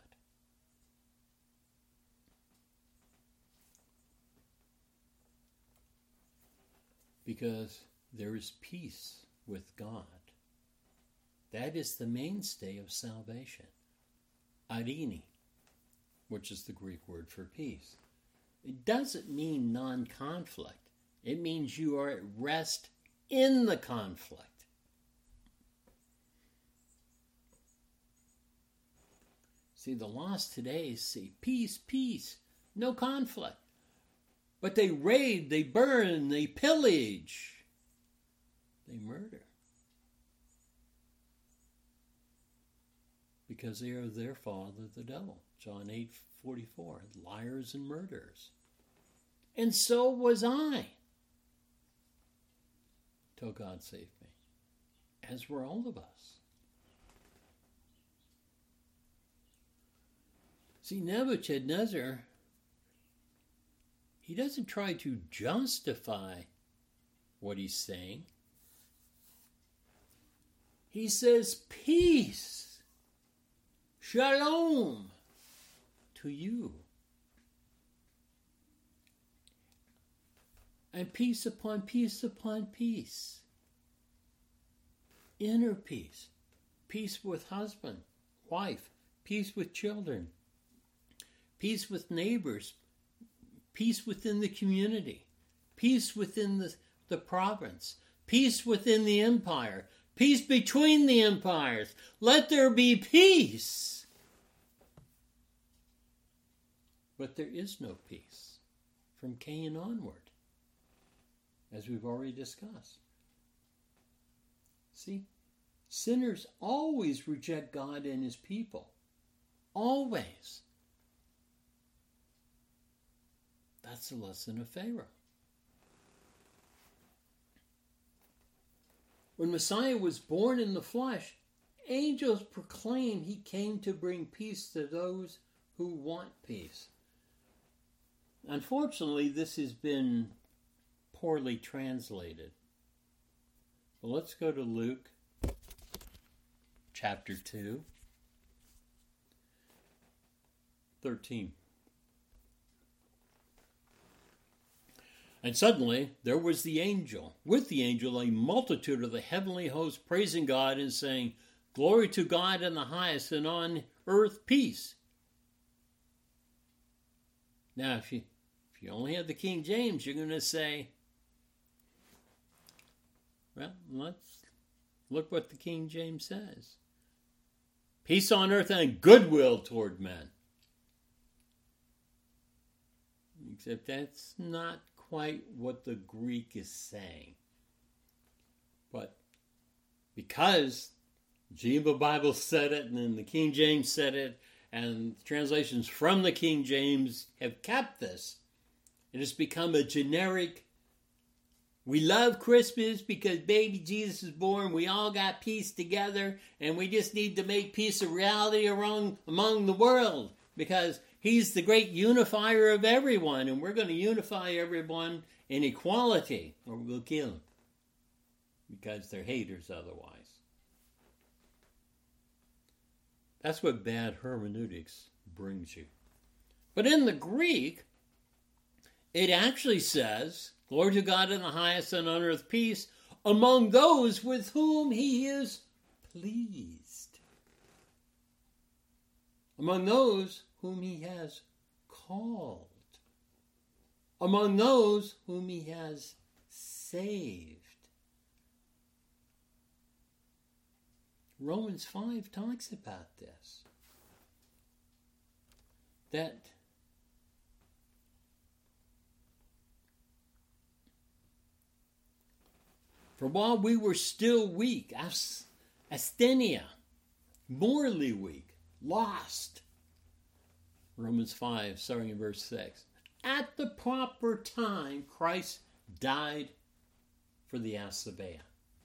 Because there is peace with God. That is the mainstay of salvation. Irene, which is the Greek word for peace. It doesn't mean non-conflict. It means you are at rest in the conflict. See, the lost today say peace, peace, no conflict. But they raid, they burn, they pillage, they murder. Because they are their father, the devil. John 8:44, liars and murderers. And so was I, till God saved me, as were all of us. See, Nebuchadnezzar, he doesn't try to justify what he's saying. He says, peace, shalom to you. And peace upon peace upon peace. Inner peace. Peace with husband, wife, peace with children, peace with neighbors, peace within the community, peace within the province, peace within the empire, peace between the empires. Let there be peace. But there is no peace from Cain onward, as we've already discussed. See, sinners always reject God and his people. Always. That's the lesson of Pharaoh. When Messiah was born in the flesh, angels proclaimed he came to bring peace to those who want peace. Unfortunately, this has been poorly translated. Well, let's go to Luke chapter 2, 13. And suddenly there was with the angel, a multitude of the heavenly host praising God and saying, "Glory to God in the highest, and on earth peace." Now, if you only have the King James, you're going to say, well, let's look what the King James says. Peace on earth and goodwill toward men. Except that's not quite what the Greek is saying. But because Geneva Bible said it, and then the King James said it, and translations from the King James have kept this, it has become a generic, we love Christmas because baby Jesus is born, we all got peace together, and we just need to make peace a reality among the world, because he's the great unifier of everyone, and we're going to unify everyone in equality, or we'll kill them, because they're haters otherwise. That's what bad hermeneutics brings you. But in the Greek, it actually says, "Glory to God in the highest, and on earth peace among those with whom he is pleased." Among those whom he has called. Among those whom he has saved. Romans 5 talks about this. That for while we were still weak, asthenia, morally weak, lost, Romans 5, starting in verse 6, at the proper time, Christ died for the asabea.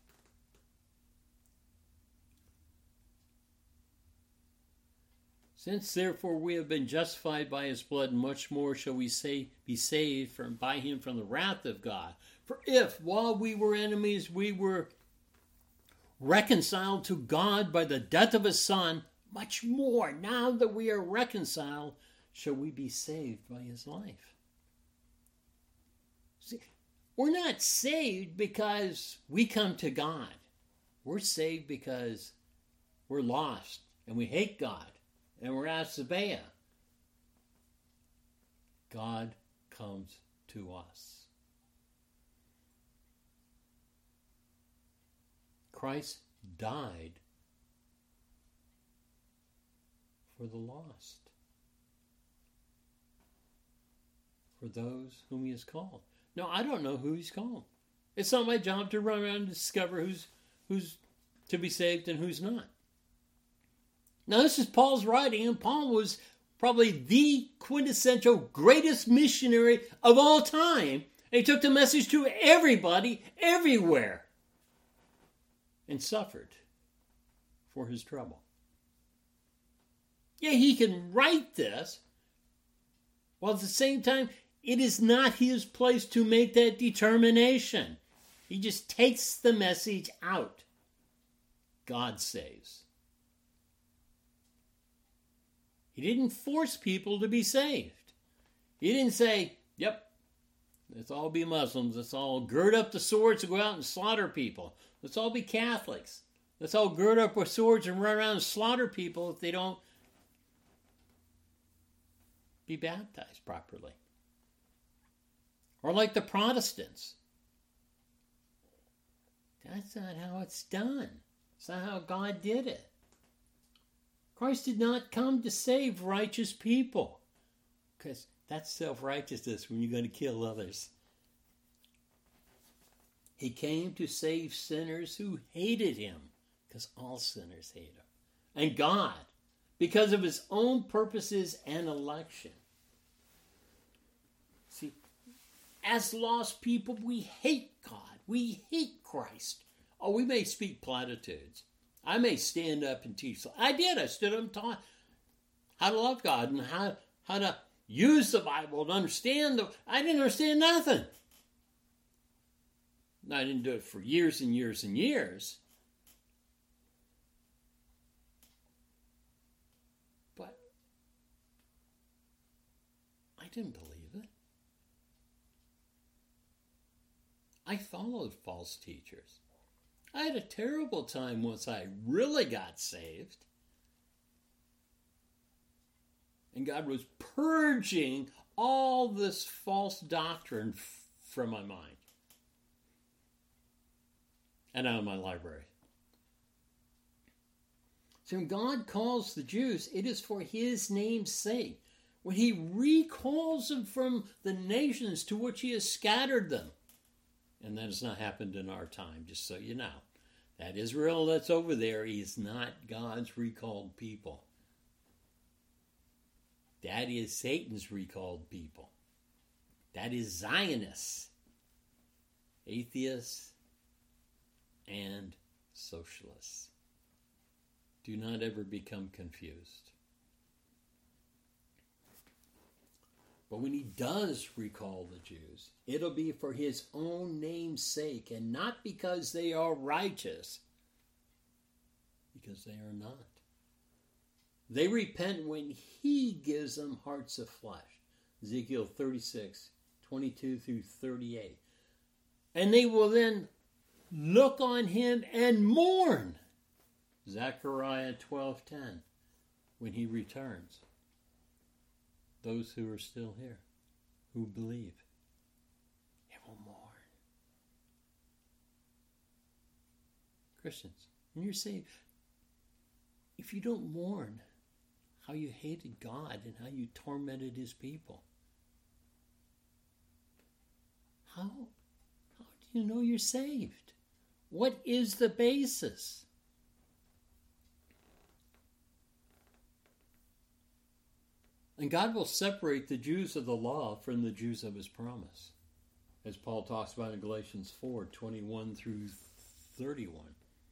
Since therefore we have been justified by his blood, much more shall we be saved by him from the wrath of God. For if, while we were enemies, we were reconciled to God by the death of his Son, much more, now that we are reconciled, shall we be saved by his life. See, we're not saved because we come to God. We're saved because we're lost and we hate God. And we're at Sabea. God comes to us. Christ died for the lost. For those whom he has called. Now, I don't know who he's called. It's not my job to run around and discover who's to be saved and who's not. Now, this is Paul's writing, and Paul was probably the quintessential greatest missionary of all time. And he took the message to everybody, everywhere, and suffered for his trouble. Yeah, he can write this, while at the same time, it is not his place to make that determination. He just takes the message out. God saves. He didn't force people to be saved. He didn't say, yep, Let's all be Muslims. Let's all gird up the swords and go out and slaughter people. Let's all be Catholics. Let's all gird up our swords and run around and slaughter people if they don't be baptized properly. Or like the Protestants. That's not how it's done. It's not how God did it. Christ did not come to save righteous people. Because that's self-righteousness when you're going to kill others. He came to save sinners who hated him. Because all sinners hate him. And God, because of his own purposes and election. See, as lost people, we hate God. We hate Christ. Oh, we may speak platitudes. I may stand up and teach. I did. I stood up and taught how to love God and how to use the Bible to understand. I didn't understand nothing. I didn't do it for years and years and years. But I didn't believe it. I followed false teachers. I had a terrible time once I really got saved. And God was purging all this false doctrine from my mind and out of my library. So when God calls the Jews, it is for his name's sake. When he recalls them from the nations to which he has scattered them. And that has not happened in our time, just so you know. That Israel that's over there is not God's recalled people. That is Satan's recalled people. That is Zionists, atheists, and socialists. Do not ever become confused. But when he does recall the Jews, it'll be for his own name's sake and not because they are righteous, because they are not. They repent when he gives them hearts of flesh. Ezekiel 36, 22 through 38. And they will then look on him and mourn. Zechariah 12:10, when he returns. Those who are still here, who believe, they will mourn. Christians, when you're saved, if you don't mourn how you hated God and how you tormented his people, how do you know you're saved? What is the basis? And God will separate the Jews of the law from the Jews of his promise, as Paul talks about in Galatians 4:21 through 31.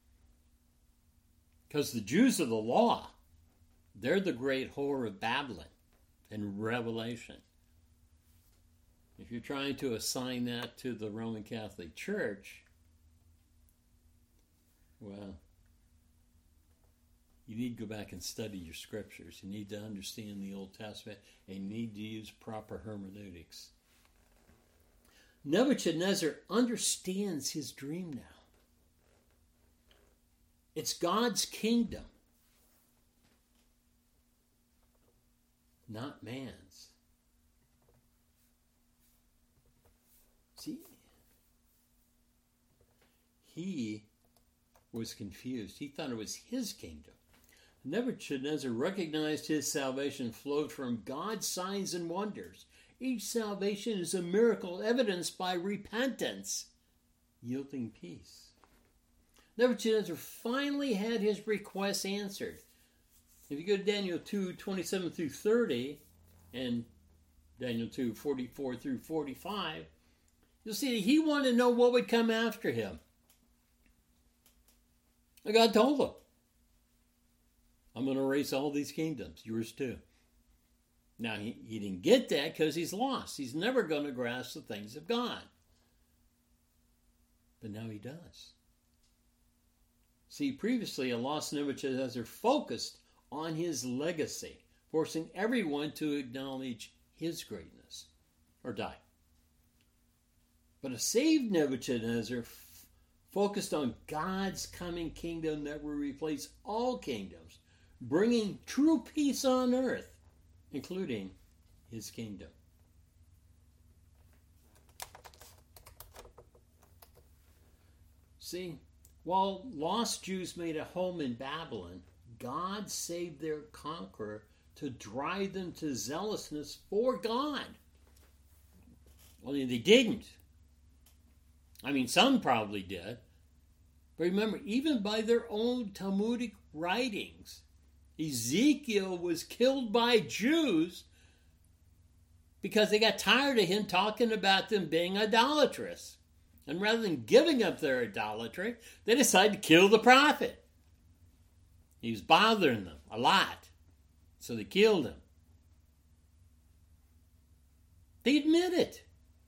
Because the Jews of the law, they're the great whore of Babylon in Revelation. If you're trying to assign that to the Roman Catholic Church, well, you need to go back and study your scriptures. You need to understand the Old Testament, and you need to use proper hermeneutics. Nebuchadnezzar understands his dream now. It's God's kingdom, not man's. See, he was confused. He thought it was his kingdom. Nebuchadnezzar recognized his salvation flowed from God's signs and wonders. Each salvation is a miracle evidenced by repentance, yielding peace. Nebuchadnezzar finally had his request answered. If you go to Daniel 2:27 through 30 and Daniel 2:44 through 45, you'll see that he wanted to know what would come after him. And God told him, I'm going to erase all these kingdoms, yours too. Now, he didn't get that because he's lost. He's never going to grasp the things of God. But now he does. See, previously, a lost Nebuchadnezzar focused on his legacy, forcing everyone to acknowledge his greatness or die. But a saved Nebuchadnezzar focused on God's coming kingdom that will replace all kingdoms, bringing true peace on earth, including his kingdom. See, while lost Jews made a home in Babylon, God saved their conqueror to drive them to zealousness for God. Only they didn't. I mean, some probably did. But remember, even by their own Talmudic writings, Ezekiel was killed by Jews because they got tired of him talking about them being idolatrous. And rather than giving up their idolatry, they decided to kill the prophet. He was bothering them a lot. So they killed him. They admit it.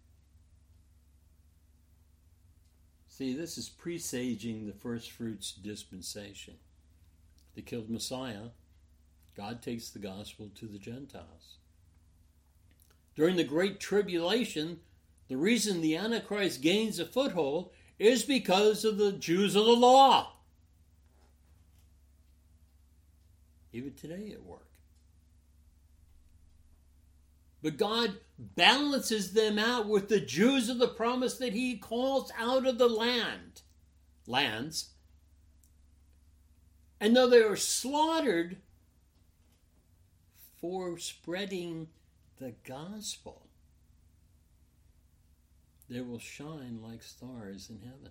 See, this is presaging the first fruits dispensation. They killed Messiah. God takes the gospel to the Gentiles. During the Great Tribulation, the reason the Antichrist gains a foothold is because of the Jews of the law. Even today at work. But God balances them out with the Jews of the promise that he calls out of the lands. And though they are slaughtered for spreading the gospel, they will shine like stars in heaven.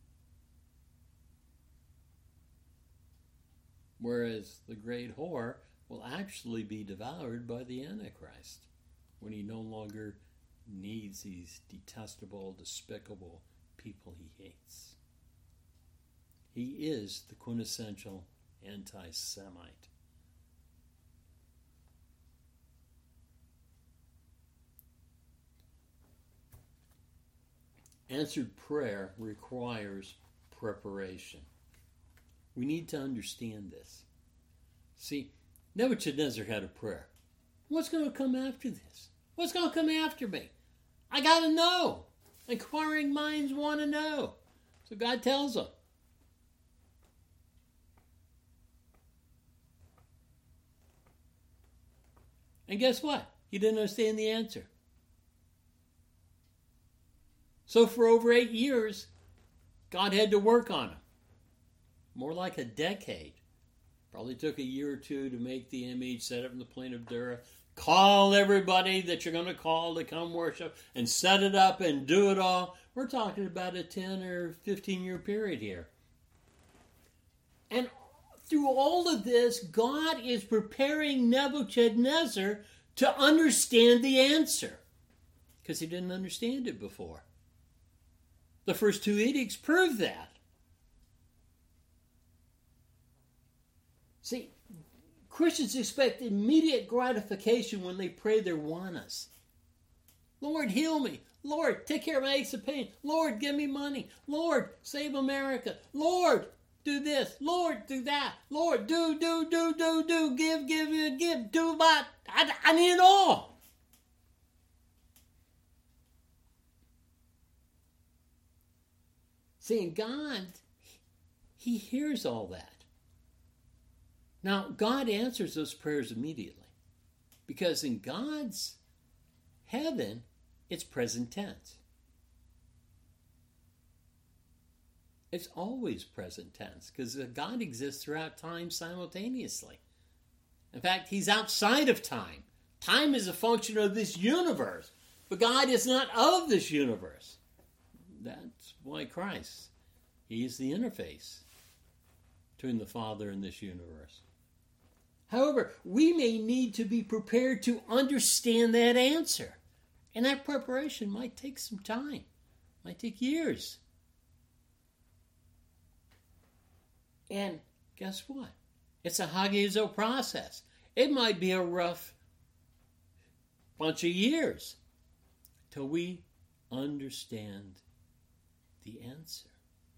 Whereas the great whore will actually be devoured by the Antichrist when he no longer needs these detestable, despicable people he hates. He is the quintessential anti-Semite. Answered prayer requires preparation. We need to understand this. See, Nebuchadnezzar had a prayer. What's going to come after this? What's going to come after me? I got to know. Inquiring minds want to know. So God tells him. And guess what? He didn't understand the answer. So for over 8 years, God had to work on him. More like a decade. Probably took a year or two to make the image, set up in the plain of Dura, call everybody that you're going to call to come worship, and set it up and do it all. We're talking about a 10 or 15 year period here. And through all of this, God is preparing Nebuchadnezzar to understand the answer. Because he didn't understand it before. The first 2 edicts prove that. See, Christians expect immediate gratification when they pray their wannas. Lord, heal me. Lord, take care of my aches and pain. Lord, give me money. Lord, save America. Lord, do this. Lord, do that. Lord, do. Give. Do what? I need it all. See, in God, he hears all that. Now, God answers those prayers immediately. Because in God's heaven, it's present tense. It's always present tense. Because God exists throughout time simultaneously. In fact, he's outside of time. Time is a function of this universe. But God is not of this universe. That's why Christ, he is the interface between the Father and this universe. However, we may need to be prepared to understand that answer. And that preparation might take some time. Might take years. And guess what? It's a hagizo process. It might be a rough bunch of years till we understand the answer.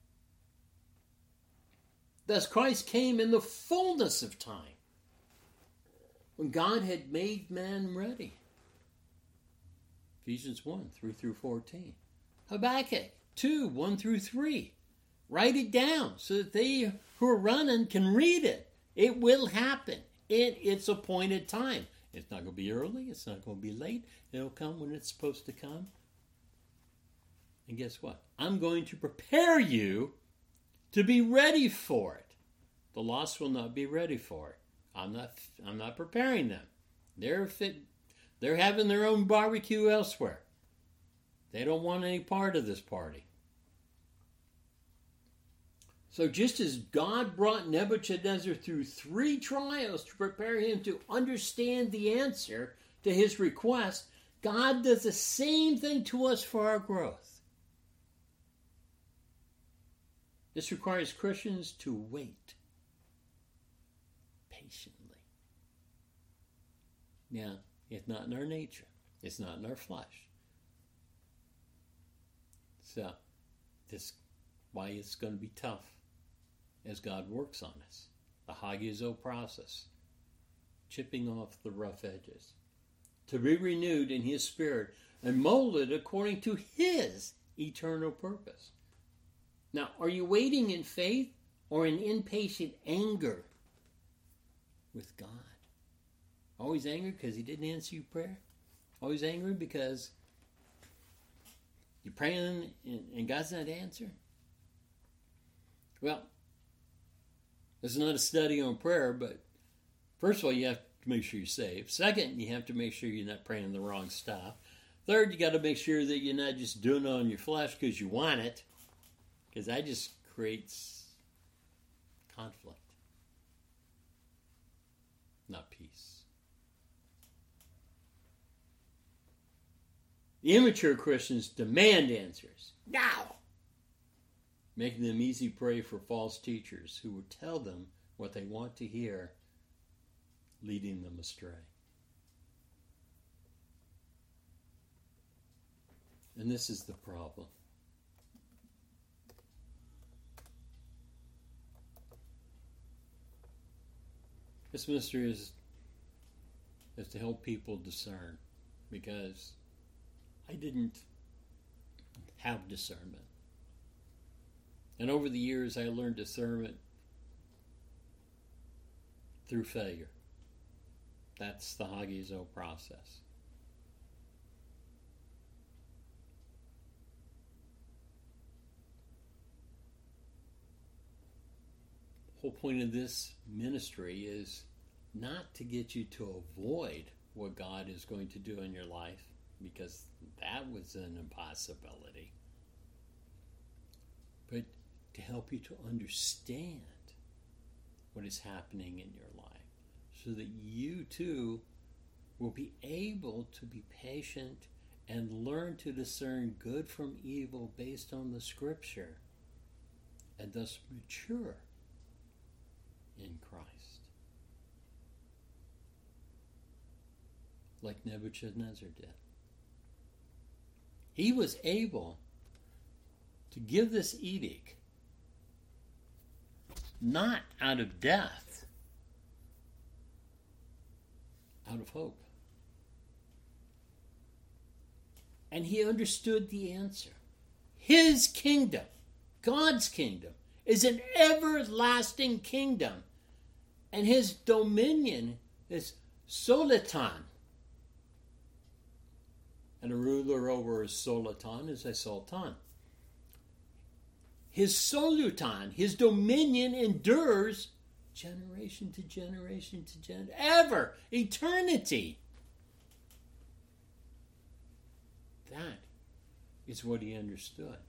Thus Christ came in the fullness of time, when God had made man ready. Ephesians 1, 3 through 14. Habakkuk 2, 1 through 3. Write it down so that they who are running can read it. It will happen in its appointed time. It's not going to be early. It's not going to be late. It'll come when it's supposed to come. And guess what? I'm going to prepare you to be ready for it. The lost will not be ready for it. I'm not preparing them. They're having their own barbecue elsewhere. They don't want any part of this party. So just as God brought Nebuchadnezzar through 3 trials to prepare him to understand the answer to his request, God does the same thing to us for our growth. This requires Christians to wait patiently. Now, it's not in our nature. It's not in our flesh. So, this why it's going to be tough as God works on us. The hagizo process. Chipping off the rough edges. To be renewed in His Spirit and molded according to His eternal purpose. Now, are you waiting in faith or in impatient anger with God? Always angry because He didn't answer your prayer? Always angry because you're praying and God's not answering? Well, this is not a study on prayer, but first of all, you have to make sure you're saved. Second, you have to make sure you're not praying the wrong stuff. Third, you got to make sure that you're not just doing it on your flesh because you want it, because that just creates conflict, not peace. The immature Christians demand answers now, making them easy prey for false teachers who will tell them what they want to hear, leading them astray. And this is the problem. This ministry is to help people discern, because I didn't have discernment. And over the years, I learned discernment through failure. That's the hagizo process. The whole point of this ministry is not to get you to avoid what God is going to do in your life, because that was an impossibility, but to help you to understand what is happening in your life so that you too will be able to be patient and learn to discern good from evil based on the Scripture, and thus mature in Christ, like Nebuchadnezzar did. He was able to give this edict not out of death, out of hope. And he understood the answer. His kingdom, God's kingdom, is an everlasting kingdom, and His dominion is Solitan. And a ruler over a Solitan is a sultan. His Solutan, His dominion endures generation to generation to generation, ever, eternity. That is what he understood.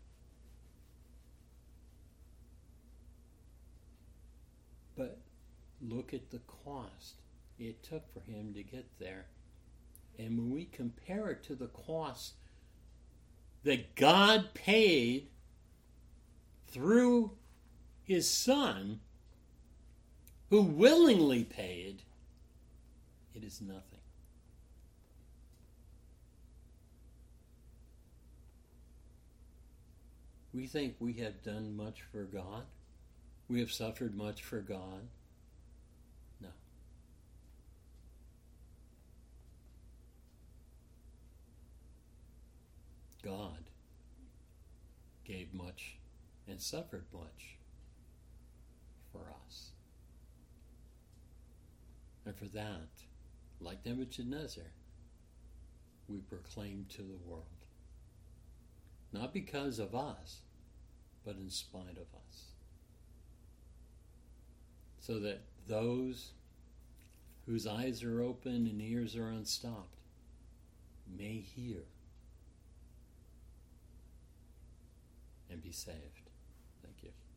But look at the cost it took for him to get there. And when we compare it to the cost that God paid through His Son, who willingly paid, it is nothing. We think we have done much for God. We have suffered much for God. No. God gave much and suffered much for us. And for that, like Nebuchadnezzar, we proclaim to the world. Not because of us, but in spite of us. So that those whose eyes are open and ears are unstopped may hear and be saved. Thank you.